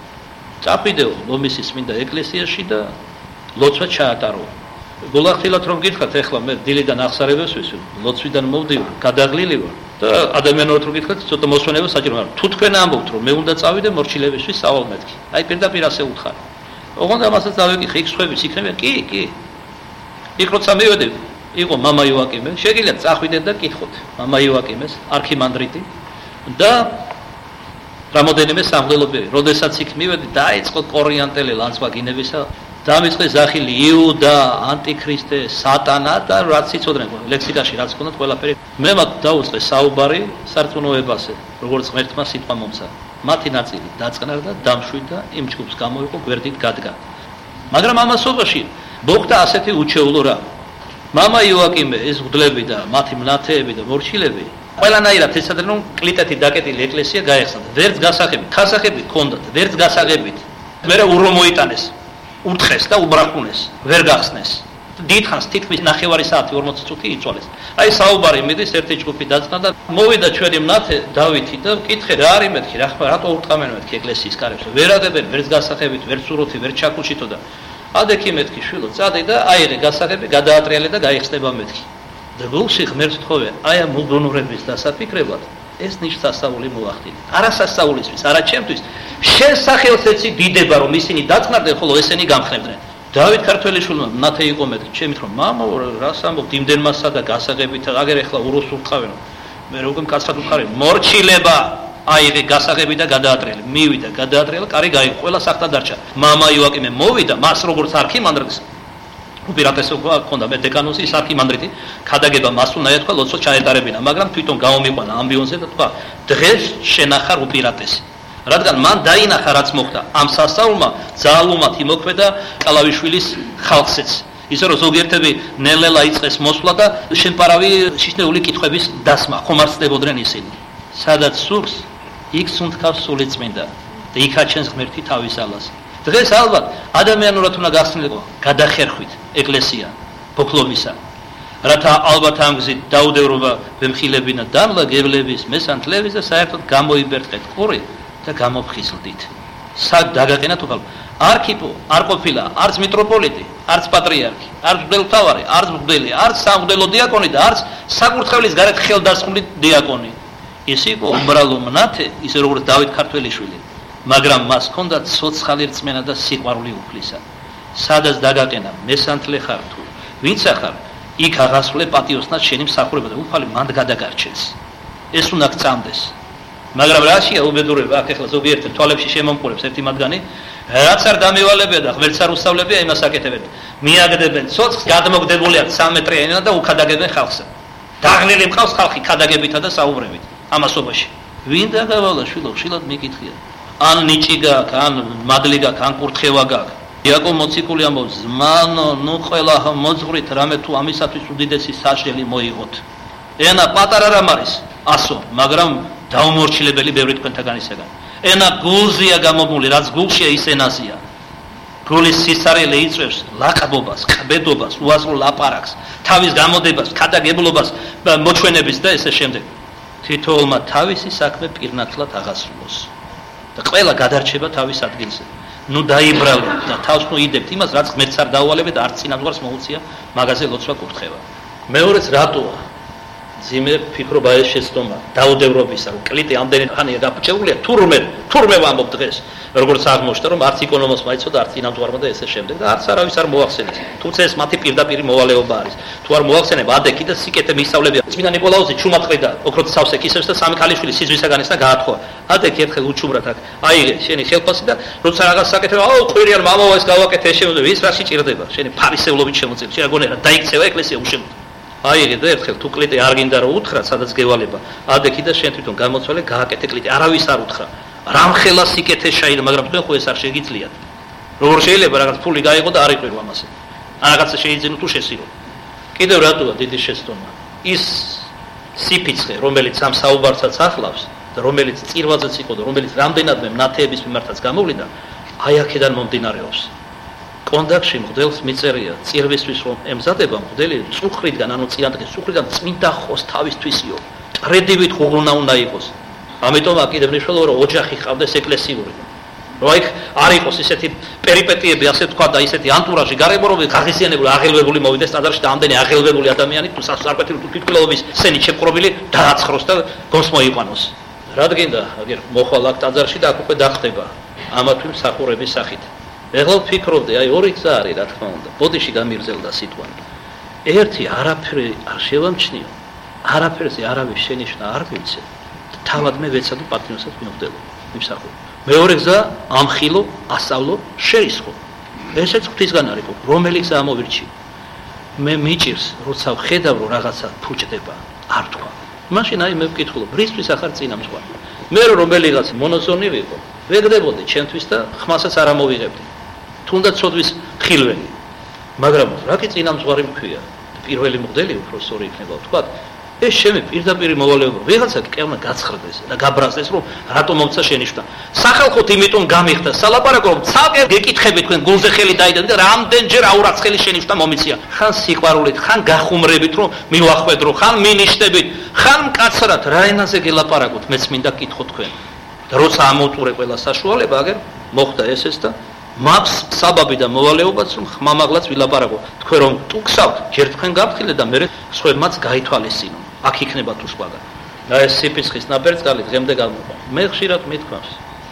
წაფიდეო ლომისის წმინდა ეკლესიაში და ლოცვა ჩაატარო. გულახდილად რომ გითხრათ, ეხლა მე დილიდან აღსარებას ვისვი, ლოცვიდან მოვდივარ, გადაღლილი ვარ და ადამიანურად რომ გითხრათ, ცოტა მოსვენება საჭირო, მაგრამ თუ თქვენ ამბობთ, რომ მე უნდა წავიდე მორჩილებისთვის სავალ მეთქი. აი პირდაპირ ასე უთხარი. ოღონდ ამასაც დავეკითხე, იქ სხვაებიც იქნებიან? კი. იქ როცა მივედი, იყო მამა იოაკიმე, შეგიძლიათ წახვიდეთ და კითხოთ მამა იოაკიმეს, არქიმანდრიტი და რამოდენიმე სამღვდელობიერი. როდესაც იქ მივედი, დაიწყო კორიანტელი ლანცვაგინებისა, დამიწყეს ზახილი იუდა, ანტიქრისტე, სატანა და რაც იცოდნენ ლექსიკაში რაც ჰქონდათ ყველაფერი. მე მათ დაუწყე საუბარი სარწმუნოებაზე, როგორც ღმერთმა სიტყვა მომცა. მათი ნაწილი დაწყნარ და დამშვიდა, იმ ჯგუფს გამოიყო, გვერდით გადგა. მაგრამ ამასობაში მოხდა ასეთი უჩეულო რამ. მამა იოაკიმე, ეს მღვდლები და მათი მნათეები და მორჩილები ყველანაირად ეცადნენ რომ კლიტეთი დაკეტილი ეკლესია გაეხსნათ. ვერც გასაღებით, ხასაღები ჰქონდათ, ვერც გასაღებით. მერე ურო მოიტანეს. ურთხეს და უბრახუნეს, ვერ გახსნეს. დიდხანს თითქმის 9 საათი 40 წუთი იწვალეს. აი საუბარი მიდის, ერთი ჯგუფი დაწყნა და მოვიდა ჩვენი მნათე დავითი და მკითხე რა არის მეთქი, რატო ურტყამენ მეთქი ეკლესიის კარებს. ვერ აგებენ, ვერც გასაღებით, ვერც უროთი, ვერც ჩაკუჩითო და ადექი მეთქი შვილო, წადი და აიღე გასაღები, გადაატრიალე და გაიხსნება მეთქი. და გულში ღმერთს თხოვე, აი ამ მუდმივების დასაფიქრებლად ეს ნიშნასწაული მოახდინე. არასასწაულისთვის, არა ჩემთვის, შენ სახელს ეცი დიდება, რომ ისინი დაწნარდნენ, ხოლო ესენი გამხნევდნენ. დავით ქართველიშვილმა ნათე იყო მეტი, ჩემით რომ მამა რას ამბობ იმდენმასა და გასაღებით, აგერ ეხლა უროს უყავენ. მე როგორ მკაცრად უყარე, მორჩილება აიღე გასაღები და გადაატრიალე. მივიდა, გადაატრიალა, კარი გაიღო, ყველა სახტა დარჩა. მამა იოაკიმე მოვიდა, მას როგორც არქიმანდრიტს უპირატესობა ჰქონდა მე დეკანოზი ის არქიმანდრიტი ქადაგება მას უნდა ეთქვა ლოცვა ჩაეტარებინა, მაგრამ თვითონ გამომიყვანა ამბიონზე და თქვა დღეს შენახარ უპირატესი. რადგან მან დაინახა რაც მოხდა ამ სასწაულმა ძალუმად იმოქმედა კალავიშვილის ხალხსაც. ისე რომ ზოგიერთები ნელ-ნელა იწყეს მოსვლა და შემპარავი შიშნეული კითხვების დასმა ხომარწდებოდნენ ისინი. სადაც სურს იქ სუნთქავს სულიწმინდა და იქ აჩენს ღმერთი თავის ალას. დღეს ალბათ ადამიანურად უნდა გახსნილიყო გადახერხვით ეკლესია ფოკლოვისა, რათა ალბათ ამ გზით დაუდევრობა ვემხილებინა დამლა გებლების მესანთლების და საერთოდ გამოიბერტყეთ ყური და გამოფხიზლდით. სად დაგაყენათ უბრალოდ არქიპო არ ყოფილა არც მიტროპოლიტი, არც პატრიარქი, არც მღვდელმთავარი, არც მღვდელი, არც სამღვდელო დიაკონი და არც საკურთხევლის გარეთ ხელდასხმული დიაკონი. ის იყო უბრალო მნათე, ისე როგორც დავით ქართველიშვილი, მაგრამ მას ჰქონდა ცოცხალი რწმენა და სიყვარული უფლისა. სადაც დაგაყენა მესანთლე ხარ თუ ვინცა ხარ, იქ აღასრულე პატიოსნად შენი მსახურება და უფალი მანდ გადაგარჩენს. ეს უნდა გწამდეს. მაგრამ რაშია უბედურება აქ ახლა ზოგიერთი თვალებში შემომყურებს ერთი მათგანი, რაც არ დამევალებია და ღმერთს არ უსწავლებია, იმას აკეთებენ. მიაგდებენ ცოცხს, გადმოგდებული აქვს 3 მეტრი ენა და უკადაგებენ ხალხს. დაღლილი მყავს ხალხი ქადაგებითა და საუბრებით ამასობაში. ვინ დაგავალა შვილო, ხშირად მიკითხია. ან ნიჭი გაქვს, ან მადლი გაქვს, ან კურთხევა გაქვს. იაკობ მოციქული ამბობს, ზმანო, ნუ ყველა მოძღვრით, რამე თუ ამისათვის უდიდესი საშელი მოიღოთ. ენა პატარა რამ არის? ასო, მაგრამ დაუმორჩილებელი ბევრი თქვენთაგანისაგან. ენა გულზია გამომული, რაც გულშია ის ენაზია. გულის სისარელე იწვევს ლაყბობას, ყბედობას, უაზრო ლაპარაკს, თავის გამოდებას, ქადაგებლობას, მოჩვენების და ესე შემდეგ. თითოეულმა თავისი საქმე პირნათლად აღასრულოს. და ყველა გადარჩება თავის ადგილზე. ნუ დაიბრალეთ და თავს ნუ იდებთ იმას, რაც ღმერთს არ დაუვალებთ, არც წინამძღვარს მოუწია მაგაზე ლოცვა კურთხევა. მეორეც რატოა? ძიმე ფიქრობა ეს შეცდომა დაუდევრობისა, რომ კლიტი ამდენი ხანია გაფუჭებულია, თურმე ვამბობ დღეს, როგორც აღმოჩნდა, რომ არც იკონომოსმა იცოდა, არც წინამძღვარმა და ესე შემდეგ და არც არავის არ მოახსენეს. თუმცა ეს მათი პირდაპირი მოვალეობა არის. თუ არ მოახსენება, ადექი და სიკეთე მისწავლებია. წმინდა ნიკოლაოზი ჩუმატყიდა ოქროთის სავსე კისერს და სამი ქალიშვილი სიძვისაგან და გაათხოვა. ადექი ერთხელ უჩუმრად აქ აიღე შენი ხელფასი და როცა რაღაც საკეთება, აუ ყვირიან მამაო ეს გავაკეთე ეს შემოძე, ვის რაში ჭირდება? შენი ფარისევლობით შემოწევ. შენ გონერა დაიქცევა ეკლესია უშემოდ. აიღე და ერთხელ თუ კლიტი არ გინდა რომ უთხრა, სადაც გევალება, ადექი და შენ თვითონ გამოცვალე, გააკეთე კლიტი. არავის არ უთხრა. რამხელა სიკეთე შაიდა, მაგრამ თქვენ ხო ეს არ შეგიძლიათ. როგორ შეიძლება რაღაც ფული გაიღო და არ იყირო ამაზე. ან რაღაცა შეიძლება თუ შესირო. კიდევ რატოა დიდი შეცდომა? ის სიფიცხე, რომელიც ამ საუბარსაც ახლავს და რომელიც წირვაზეც იყო და რომელიც რამდენადმე მნათეების მიმართაც გამოვლინდა, აი აქედან მომდინარეობს. კონდაქში მღვდელს მიწერია წირვისთვის რომ ემზადება მღვდელი წუხრიდან, ანუ წინადღეს წუხრიდან წმინდა ხოს თავისთვისიო. ტრედივით ღუღუნა უნდა იყოს. ამიტომ აქედან მნიშვნელოვანია რომ ოჯახი ყავდეს ეკლესიური. რომ აი არ იყოს ისეთი პერიპეტიები, ასე თქვა და ისეთი ანტურაჟი გარემოები გაღიზიანებული, აღელვებული მოვიდეს ტაძარში და ამდენი აღელვებული ადამიანი თუ სასწრაფეთილი თუ თვითმკვლელობის სცენი შეპყრობილი დააცხროს და გონს მოიყვანოს. რადგანდა აგერ მოხვალ აქ ტაძარში და აქ უკვე დახტება ამათვი მსახურების სახით. ეხლა ვფიქრობდი, აი ორი გზა არის, რა თქმა უნდა. ბოდიში გამიგრძელდა სიტყვა. ერთი არაფერი არ შევამჩნიო, არაფერზე არავის შენიშვნა არ ვიცი. თავად მე ვეცადო პატრიონსაც მივხდელო იმსახურ. მეორე გზა ამხილო, ასწავლო, შეისხო. ესეც ღვთისგან არის, რომელი გზა ამოვირჩიო. მე მიჭირს, როცა ვხედავ რომ რაღაცა ფუჭდება, არ თქვა. მაშინ აი მე ვკითხულობ, რისთვის ახარ წინამძღვარი? მე რომელიღაც მონოზონი ვიყო, ვეგდებოდი ჩემთვის და ხმასაც არ ამოვიღებდი. თუნდაც ცოდვის ხილველი. მაგრამ რა კი წინამძღვარი მქვია? პირველი მღვდელი უფრო სწორი იქნება, თქვა. ეს შემე პირდაპირი მოვალეობა. ვიღაცა კევნა გაცხრდეს და გაბრაზდეს, რომ რატო მომცა შენიშვნა. სახალხოთ იმიტომ გამიხდა, სალაპარაკო რომ ცალკე გეკითხები თქვენ გულზე ხელი დაიდეთ და რამდენჯერ აურაცხელი შენიშვნა მომიცია. ხან სიყვარულით, ხან გახუმრებით, რომ მივახვედრო, ხან მინიშნებით, ხან მკაცრად რა ენაზე გელაპარაკოთ, მეც მინდა კითხო თქვენ. და როცა ამოვწურე ყველა საშუალება, აგერ მოხდა ესეც და მაქვს საბაბი და მოვალეობაც რომ ხმამაღლაც ვილაპარაკო. თქვენ რომ ტუქსავთ, ჯერ თქვენ გაფრთხილეთ და მერე სხვებმაც გაითვალისწინო. აქ იქნება თუ სხვაგან. და ეს სიფიცხის ნაპერწკალი დღემდე გამოვა. მე ხშირად მithქვამს,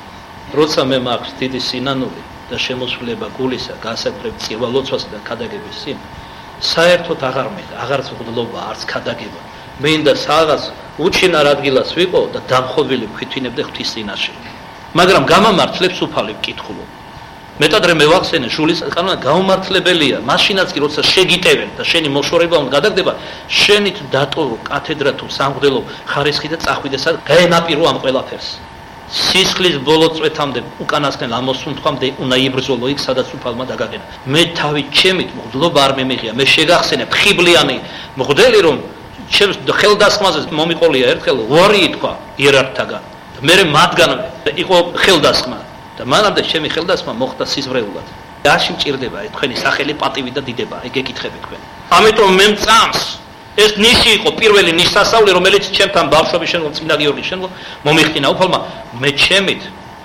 როცა მე მაქვს დიდი სინანული და შემოსვლება გულისა, გასაკუთრებით წირვალოცვასა და ქადაგების წინ, საერთოდ აღარ მინდა, აღარც მღვდლობა, არც ქადაგება. მინდა რაღაც უჩინარ ადგილას ვიყო და დამხობილი ვქვითინებდე ღვთის წინაშე. მაგრამ გამამართლებს უფალი ვკითხულობ. მეტადრე მევახსენე შულის ყანონა გაუმართლებელია, მაშინაც კი როცა შეგიტევენ და შენი მოშორება უნდა გადაგდება, შენით დატოვო კათედრა თუ სამღვდელო ხარისხი და წახვიდესა გაენაპირო ამ ყველაფერს. სისხლის ბოლო წვეთამდე უკანასკენ ამოსუნთქვამდე უნდა იბრძოლო იქ, სადაც უფალმა დაგაყენა. მე თავი ჩემით მღვდლობა არ მემიღია, მე შეგახსენე ფხიბლიანი მღვდელი რომ ჩემს ხელდასხმაზე მომიყოლია ერთხელ ვარი ითქვა იერარქთაგან. მე მათგან იყო ხელდასხმა და მანამდე ჩემი ხელდასხმა მოხდა სიზღვრეულად. არ შემჭირდება თქვენი სახელი, პატივი და დიდება, ეგ ეკითხები თქვენ. ამიტომ მე მწამს ეს ნიში იყო პირველი ნიშსასავლე, რომელიც ჩემთან ბავშვობის შემდგომ წმინდა გიორგის შემდგომ მომიხდინა უფალმა, მე ჩემით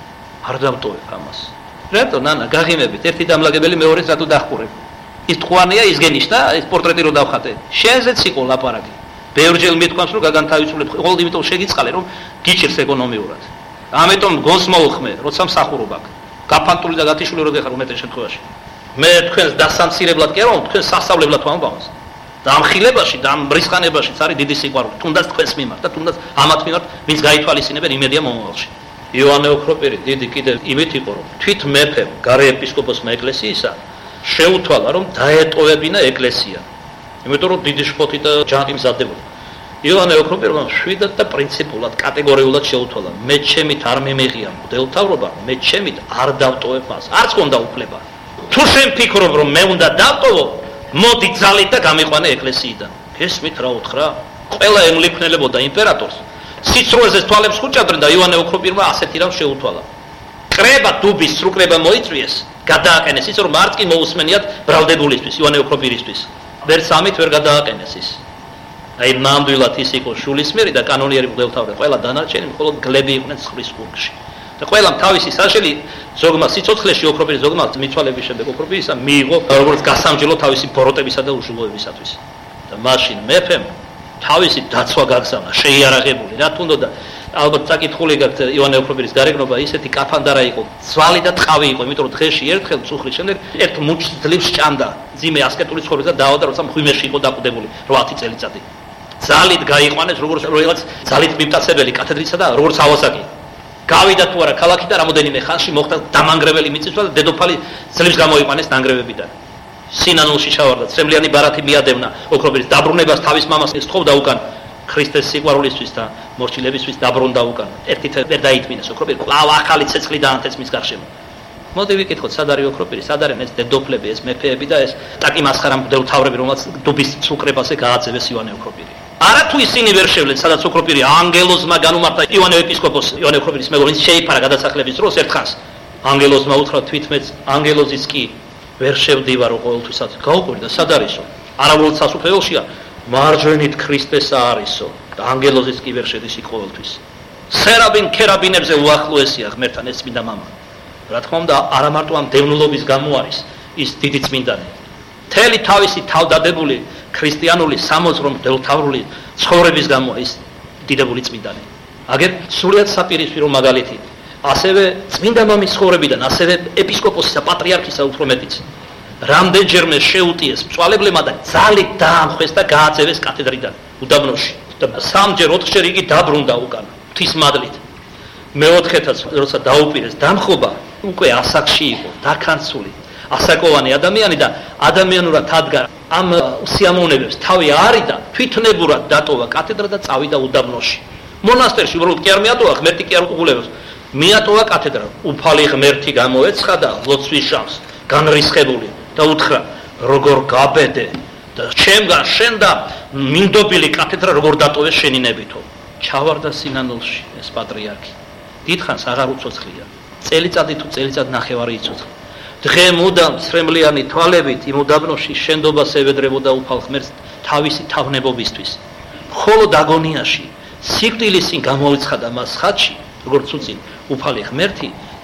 არ დავტოვებ ამას. რატო ნანა გაღიმებით ერთი დამლაგებელი მეორეს რატო დახურებ? ის თქვანია ის გენიშნა, ეს პორტრეტი რო დავხატე. შენზეც იყო ლაპარაკი. ბევრჯერ მithქვამს რომ გაგანთავისუფლებ, ყოველ იმიტომ შეგიწყალე რომ გიჩერს ეკონომიურად. ამიტომ გონს მოუხმე, როცა მსახურობ აქ. გაფანტული და გათიშული რო გეხარ უმეტეს შემთხვევაში. მე თქვენს დასამცირებლად კი არა, თქვენ სასწავლებლად ვამბობ ამას. და ამ ხილებაში და ამ ბრისხანებაშიც არის დიდი სიყვარული, თუნდაც თქვენს მიმართ და თუნდაც ამათ მიმართ, ვინც გაითვალისწინებენ იმედია მომავალში. იოანე ოქროპირი დიდი კიდევ იმით იყო, რომ თვით მეფემ, გარე ეპისკოპოსმა ეკლესიისა შეუთვალა, რომ დაეტოვებინა ეკლესია. იმიტომ რომ დიდი შფოთი და ჯანყი მზადდებოდა. იოანე ოქროპირმა შვიდად და პრინციპულად, კატეგორიულად შეუთვალა, მე ჩემით არ მემეღია მღვდელმთავრობა, მე ჩემით არ დავტოვებ მას, არც მქონდა უფლება. თუ შენ ფიქრობ, რომ მე უნდა დავტოვო, მოდი ძალით და გამიყვანე ეკლესიიდან. ესმით რა უთხრა? ყველა ემლიფნელებოდა იმპერატორს. სიცრუეზე თვალებს ხუჭავდნენ და იოანე ოქროპირმა ასეთი რამ შეუთვალა. კრება დუბის სრუკრება მოიწვიეს, გადააყენეს ის, რომ არც კი მოусმენიათ ბრალდებულისთვის, იოანე ოქროპირისთვის. ვერც ამით ვერ გადააყენეს ის. აი ნამდვილად ის იყო შულისმერი და კანონიერი მღვდელმთავრები, ყველა დანარჩენი მხოლოდ გლები იყვნენ ცხრის ხურგში. და ყველამ თავისი საშელი ზოგმა სიცოცხლეში ოქროპირის ზოგმა მიცვალების შემდეგ ოქროპირისა მიიღო როგორც გასამჯელო თავისი ბოროტებისა და უშუღოებისათვის. და მაშინ მეფემ თავისი დაცვა გაგზავნა, შეიარაღებული, რა თუნდო და ალბათ წაკითხული გაქვთ იოანე ოქროპირის გარეგნობა ისეთი კაფანდარა იყო, ძვალი და ტყავი იყო, იმიტომ რომ დღეში ერთხელ წუხრის შემდეგ ერთ მუჩს ძლივს ჭამდა, ძიმე ასკეტური ცხოვრება და დაავადდა, როცა მღვიმეში იყო დაკვდებული 8 წელიწადი. ძალით გაიყვანეს როგორც რაღაც ძალით მიმტაცებელი კათედრისა და როგორც ავასაკი. გავიდა თუ არა ქალაქი და რამოდენიმე ხანში მოხდა დამანგრეველი მიწისძვრა და დედოფალი ძლივს გამოიყვანეს ნანგრევებიდან. სინანულში ჩავარდა, ცრემლიანი ბარათი მიადევნა ოქროპირის დაბრუნებას თავის მამას ესთხოვდა უკან ქრისტეს სიყვარულისთვის და მორჩილებისთვის დაბრუნდა უკან. ერთით ვერ დაითმინეს ოქროპირი, კვლავ ახალი ცეცხლი დაანთეს მის გარშემო. მოდი ვიკითხოთ, სად არის ოქროპირი, სად არის ეს დედოფლები, ეს მეფეები და ეს ტაკი მასხარა მღვდელმთავრები, რომელსაც დუბის სუკრებაზე გააძევეს იოანე ოქროპირი. არა თუ ისინი ვერ შევლენ, სადაც ოქროპირი ანგელოზმა განუმართა იოანე ეპისკოპოსს, იოანე ოქროპირის მეგობრის შეიფარა გადასახლების დროს ერთხანს. ანგელოზმა უთხრა თვითმეც, ანგელოზის კი ვერ შევდივარო ყოველთვისაც. გაუკვირდა, სად არისო? არაუბრალოდ სასუფეველშია, მარჯვენით ქრისტესა არისო და ანგელოზის კი ვერ შედის იქ ყოველთვის. სერაბინ ქერაბინებზე უახლოესია ღმერთთან ეს წმინდა მამა. რა თქმა უნდა, არა მარტო ამ დევნილობის გამო არის ის დიდი წმინდანი. მთელი თავისი თავდადებული ქრისტიანული სამოძღვრო მღვდელმთავრული ცხოვრების გამო ის დიდებული წმინდანი. აგერ სრულიად საპირისპირო მაგალითი. ასევე წმინდა მამის ცხოვრებიდან, ასევე ეპისკოპოსისა, პატრიარქისა უფრო მეტიც. რამდენჯერმე შეუტიეს მწვალებლებმა და ძალით დაამხვეს და გააძევეს კათედრიდან უდაბნოში. და 3-ჯერ 4-ჯერ იგი დაბრუნდა უკან ღვთისმადლით. მეოთხეთაც როცა დაუპირეს დამხობა, უკვე ასაკში იყო, დაქანცული, ასაკოვანი ადამიანი და ადამიანურად ადგა ამ სიამოვნებებს თავი არიდა, თვითნებურად დატოვა კათედრა და წავიდა უდაბნოში. მონასტერში უბრალოდ კი არ მიატოვა, ღმერთი კი არ უყურებელს. მიატოვა კათედრა, უფალი ღმერთი გამოეცხა და ლოცვის შამს განრისხებული და უთხრა, როგორ გაბედე და ჩემგან შენ და მინდობილი კათედრა როგორ დატოვეს შენი ნებითო. ჩავარდა სინანულში ეს პატრიარქი. დიდხანს აღარ უცოცხლია. წელიწადი თუ წელიწად ნახევარი იცოცხლა. დღე მუდამ ცრემლიანი თვალებით იმ უდაბნოში შენდობას ევედრებოდა უფალ ღმერთს თავისი თავნებობისთვის. მხოლოდ აგონიაში სიკვდილის წინ გამოიცხადა მას ხატში, როგორც უწინ უფალი ღმერთი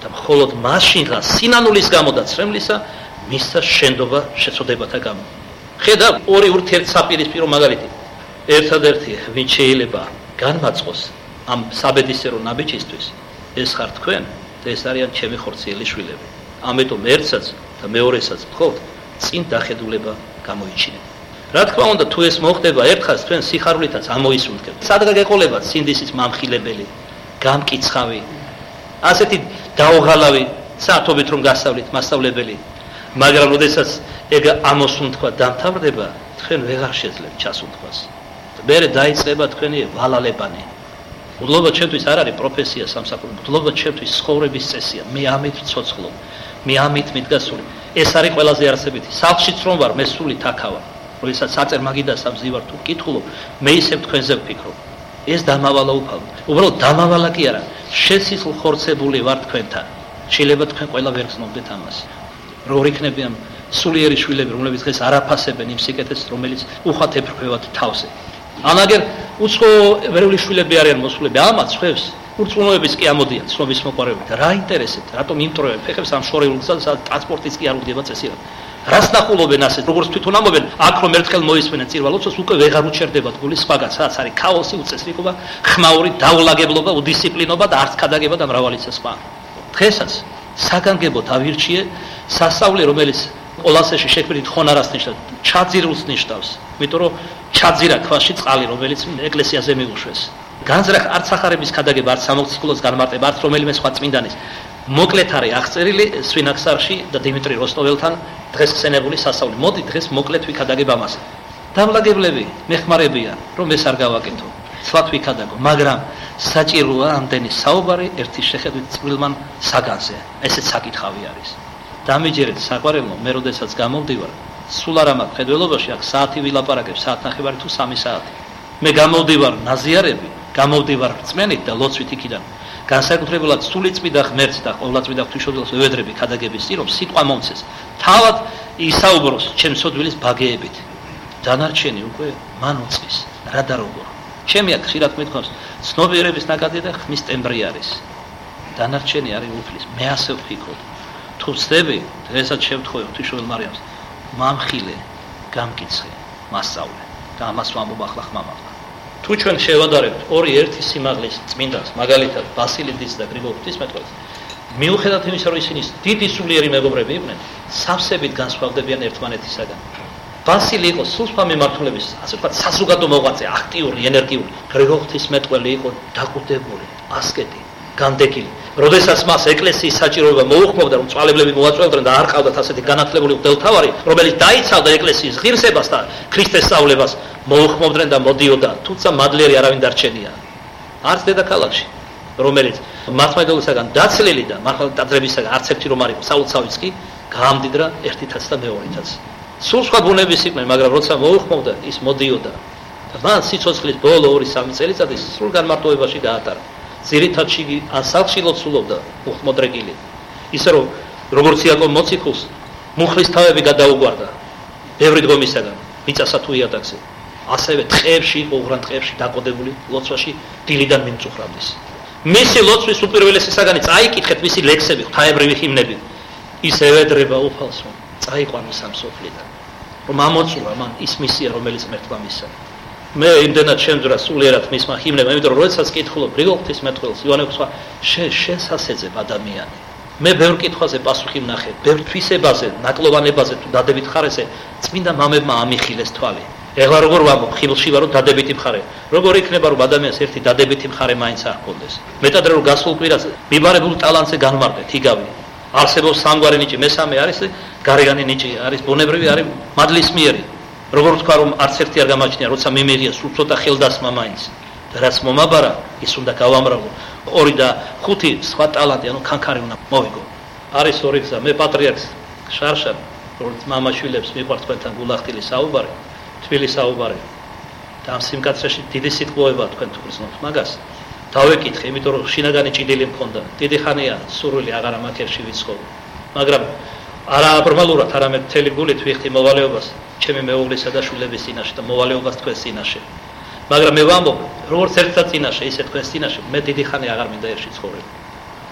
და მხოლოდ მაშინღა სინანულის გამო და ცრემლისა მისცა შენდობა შეწოდებათა გამო. ხედავ ორი ურთიერთსაპირისპირო მაგალითი. ერთადერთი ვინც შეიძლება განმაწყოს ამ საბედისწერო ნაბიჯისთვის ეს ხარ თქვენ და ეს არიან ჩემი ხორციელი შვილები. ამიტომ ერთსაც და მეორესაც ვთხოვთ წინ დახედულება გამოიჩინეთ. რა თქმა უნდა თუ ეს მოხდება ერთხელ თქვენ სიხარულითაც ამოისუნთქებთ. სადღა გეყოლებათ სინდისის მამხილებელი, გამკიცხავი, ასეთი დაუღალავი საათობით რომ გასავლით მასწავლებელი, მაგრამ როდესაც ეგ ამოსუნთქვა დამთავრდება, თქვენ ვეღარ შეძლებთ ჩასუნთქვას. მერე დაიწყება თქვენი ვალალებანი. უდლობა ჩემთვის არ არის პროფესია სამსახური, უდლობა ჩემთვის ცხოვრების წესია. მე ამით ვცოცხლობ, მე ამით მიდგასული. ეს არის ყველაზე არსებითი. სახლშიც რომ ვარ, მე სული თაქავა. როდესაც საწერ მაგიდას ამზივარ თუ კითხულობ, მე ისევ თქვენზე ვფიქრობ. ეს დამავალა უფალო. უბრალოდ დამავალა კი არა, შესისხლ ხორცებული ვარ თქვენთან. შეიძლება თქვენ ყველა ვერ გრძნობდეთ ამას. როგორ იქნებიან სულიერი შვილები, რომლებიც დღეს არაფასებენ იმ სიკეთეს, რომელიც უხათ ეფრქვევათ თავზე. ანაგერ უცხო ვერული შვილები არიან მოსულები, ამათ ხვევს ურწმუნოების კი ამოდიან ცნობის მოყარებით. რა ინტერესით, რატომ იმტროებენ ფეხებს ამ შორეულ გზას, ტრანსპორტიც კი არ უდგება წესიერ. რას ნახულობენ ასეთ, როგორც თვითონ ამობენ, აქ რომ ერთხელ მოისმენენ წირვალოცოს, უკვე ვეღარ უჩერდებათ გულის სხვაგან, სადაც არის ქაოსი, უწესრიგობა, ხმაური, დაულაგებლობა, უდისციპლინობა და არც ქადაგება და მრავალიც სხვა. დღესაც საგანგებოდ ავირჩიე სასწავლე, რომელიც ყოლასეში შექმნით ხონარას ნიშნავს, ჩაძირულს ნიშნავს, იმიტომ რომ ჩაძირა ქვაში წყალი, რომელიც ეკლესიაზე მიუშვეს. განზრახ არც ახარების ქადაგება, არც სამოციქულოს განმარტება, არც რომელიმე სხვა წმინდანის. მოკლედ არის აღწერილი სვინაქსარში და დიმიტრი როსტოველთან დღეს ხსენებული სასწაული. მოდი დღეს მოკლედ ვიქადაგებ ამას. დამლაგებლები მეხმარებია, რომ ეს არ გავაკეთო. ცლად ვიქადაგო, მაგრამ საჭიროა ამდენი საუბარი ერთი შეხედვით წვრილმან საგანზე. ესეც საკითხავი არის. დამიჯერეთ საყვარელო, მე როდესაც გამოვდივარ, სულ არ ამაქვს ხედველობაში, აქ საათი ვილაპარაკებ, საათნახევარი თუ 3 საათი. მე გამოვდივარ ნაზიარები, გამოვდივარ რწმენით და ლოცვით იქიდან. განსაკუთრებულად სულიწმიდა ღმერთს და ყოვლადწმიდა ღვთისმშობელს ვევედრები ქადაგების წინ, რომ სიტყვა მომცეს. თავად ისაუბროს ჩემს სოდვილის ბაგეებით. დანარჩენი უკვე მან უწყის, რა და როგორ. ჩემი აქ ხშირად მეთქვამს, ცნობიერების ნაკადი და ხმის ტემბრი არის. დანარჩენი არის უფლის. მე ასე ვფიქრობ. თუ ვწდები, დღესაც შევთხოვე ღვთისმშობელ მარიამს, მამხილე, გამკიცხე, მასწავლე და ამას ვამბობ ახლა ხმამაღლა. თუ ჩვენ შევადარებთ ორი ერთი სიმაღლის წმინდას, მაგალითად ბასილიდis და გრიგოლ ღვთისმეტყველს, მიუხედავად იმისა, რომ ისინი დიდი სულიერი მეგობრები იყვნენ, სავსებით განსხვავდებიან ერთმანეთისაგან. ბასილი იყო სულსვლა მიმართულების, ასე ვთქვათ, საზოგადო მოღვაწე, აქტიური, ენერგიული. გრიგოლ ღვთისმეტყველი იყო დაკვდებული, ასკეტი, განდეგილი. როდესაც მას ეკლესიის საჭიროება მოუხმობდა, რომ წვალებლები მოაწვევდნენ და არ ყავდათ ასეთი განათლებული მღვდელმთავარი, რომელიც დაიცავდა ეკლესიის ღირსებას და ქრისტეს სწავლებას, მოუხმობდნენ და მოდიოდა, თუმცა მადლიერი არავინ დარჩენია. არც დედაქალაქში, რომელიც მართლმადიდებლისაგან დაცლილი და მართლმადიდებისაგან არც ერთი რომ არ იყო, საულცავიც კი გაამდიდრა ერთითაც და მეორითაც. სულ სხვა ბუნების იყვნენ, მაგრამ როცა მოუხმობდა, ის მოდიოდა. და მან სიცოცხლის ბოლო 2-3 წელიწადი სრულ განმარტოებაში გაატარა. ძირითადში ან სახლში ლოცულობდა უხმოდრეკილი. ისე რომ როგორც იაკობ მოციქულს მუხლის თავები გადაუგვარდა ბევრი დგომისაგან, მიწასა თუ იატაკზე. ასევე ტყეებში იყო უღრან ტყეებში დაკოდებული ლოცვაში დილიდან მიმწუხრამდის. მისი ლოცვის უპირველესი საგანი წაიკითხეთ მისი ლექსები, ღვთაებრივი ჰიმნები. ის ევედრება უფალს, რომ წაიყვანო სამსოფლიდან. რომ ამოწურა მან ის მისია, რომელიც ღმერთმა მისცა. მე იმდენად შემძვრა სულიერად მისმა ჰიმნებმა, იმიტომ რომ როდესაც კითხულობ გრიგოლ ღვთისმეტყველს, ივანე ღვთისმეტყველს, შენს ასეძებ ადამიანი. მე ბევრ კითხვაზე პასუხი ვნახე, ბევრ თვისებაზე, ნაკლოვანებაზე თუ დადებით ხარეზე, წმინდა მამებმა ამიხილეს თვალი. ეხლა როგორ ვამბობ, ხილში ვარო დადებითი მხარე. როგორ იქნება რომ ადამიანს ერთი დადებითი მხარე მაინც არ ჰქონდეს. მეტად რომ გასულ კვირას მიბარებულ ტალანტზე განმარტეთ, იგავი. არსებობს სამგვარი ნიჭი, მესამე არის გარეგანი ნიჭი, არის ბუნებრივი, არის მადლისმიერი. როგორ თქვა რომ არც ერთი არ გამაჩნია, როცა მიმიღია სულ ცოტა ხელდასმა მაინც. და რაც მომაბარა, ის უნდა გავამრავო. 2 და 5 სხვა ტალანტი, ანუ ქანქარი უნდა მოვიგო. არის ორი გზა, მე პატრიარქს შარშან, როგორც მამაშვილებს მიყვარს თქვენთან გულახდილი საუბარი, თბილი საუბარი. და ამ სიმკაცრეში დიდი სიტყვოება თქვენ თუ გრძნობთ მაგას. დავეკითხე, იმიტომ რომ შინაგანი ჭიდილი მქონდა. დიდი ხანია სურვილი აღარ ამაქერში ვიცხოვ. მაგრამ არა აბნორმალურად, არამედ მთელი გულით ვიხდი მოვალეობას ჩემი მეუღლისა და შვილების წინაშე და მოვალეობას თქვენს წინაშე. მაგრამ მე ვამბობ, როგორც ერთად წინაშე, ისე თქვენს წინაშე, მე დიდი ხანი აღარ მინდა ერთში ცხოვრება.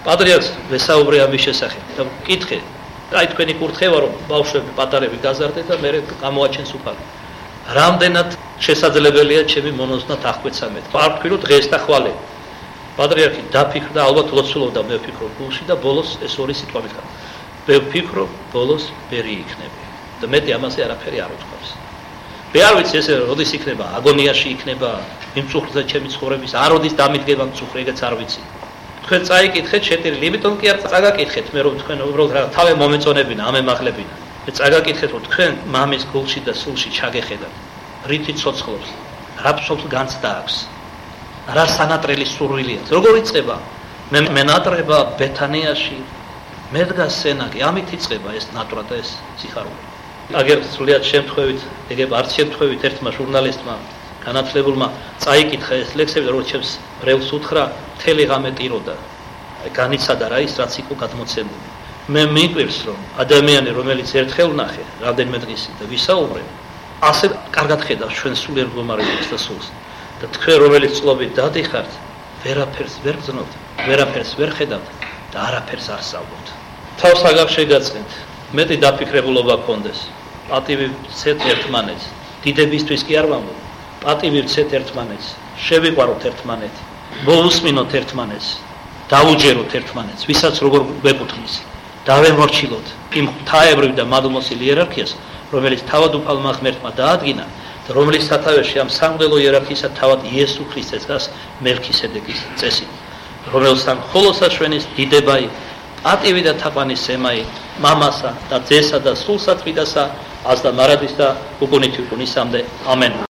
პატრიარქს ვესაუბრე ამის შესახებ და ვკითხე, აი თქვენი კურთხევა რომ ბავშვები პატარები გაზარდეთ და მე გამოაჩენს უფალი. რამდენად შესაძლებელია ჩემი მონოზნად აღკვეცა მე. არ ვთქვი რომ დღეს და ხვალე. პატრიარქი დაფიქრდა, ალბათ ლოცულობდა მე ვფიქრობ გულში და ბოლოს ეს ორი სიტყვა მითხრა. მე ვფიქრობ ბოლოს ბერი იქნები. და მეტი ამაზე არაფერი არ უთქვამს. მე არ ვიცი ესე როდის იქნება, აგონიაში იქნება, იმწუხრდა ჩემი ცხოვრების, არ როდის დამიდგება მწუხრი, ეგეც არ ვიცი. თქვენ წაიკითხეთ შეტირილი, იმიტომ კი არ წაგაკითხეთ მე რომ თქვენ უბრალოდ რა თავი მომეწონებინა, ამემაღლებინა. მე წაგაკითხეთ რომ თქვენ მამის გულში და სულში ჩაგეხედათ. რითი ცოცხლობს, რა ფსობს განცდა აქვს. რა სანატრელი სურვილია. როგორ იწყება? მე ნატრება ბეთანიაში მე დგას სენაკი, ამით იწყება ეს ნატრა და ეს სიხარული. აგერ სულიად შემთხვევით, ეგებ არც შემთხვევით ერთმა ჟურნალისტმა განათლებულმა წაიკითხა ეს ლექსები, რომ ჩემს ბრელს უთხრა, მთელი ღამე ტიროდა. განიცადა რა ის რაც იყო გადმოცემული. მე მიყვირს რომ ადამიანი რომელიც ერთხელ ნახე, რამდენიმე დღის და ვისაუბრე, ასე კარგად ხედავს ჩვენ სულიერ მდგომარეობას და სულს. და თქვენ რომელიც წლობით დადიხართ, ვერაფერს ვერ გრძნობთ, ვერაფერს ვერ ხედავთ და არაფერს არ სწავლობთ. თავს აგარ შეგაწყენთ, მეტი დაფიქრებულობა გქონდეს. პატივი ვცეთ ერთმანეთს, დიდებისთვის კი არ ვამბობ. პატივი ვცეთ ერთმანეთს, შევიყვაროთ ერთმანეთი, მოусმინოთ ერთმანეთს, დაუჯეროთ ერთმანეთს, ვისაც როგორ გვეკუთვნის. დავემორჩილოთ იმ ღვთაებრივ და მადლმოსილ იერარქიას, რომელიც თავადუფალმა ღმერთმა დაადგინა და რომლის სათავეში ამ სამღვდელო იერარქიისა თავად იესო ქრისტეს დგას მელქისედეკის წესი, რომელსთან მხოლოდ საშვენის დიდებაი, პატივი და თაყვანის სემაი მამასა და ძესა და სულსა წმინდასა, ას და მარადის და უკუნითი უკუნისამდე. ამენ.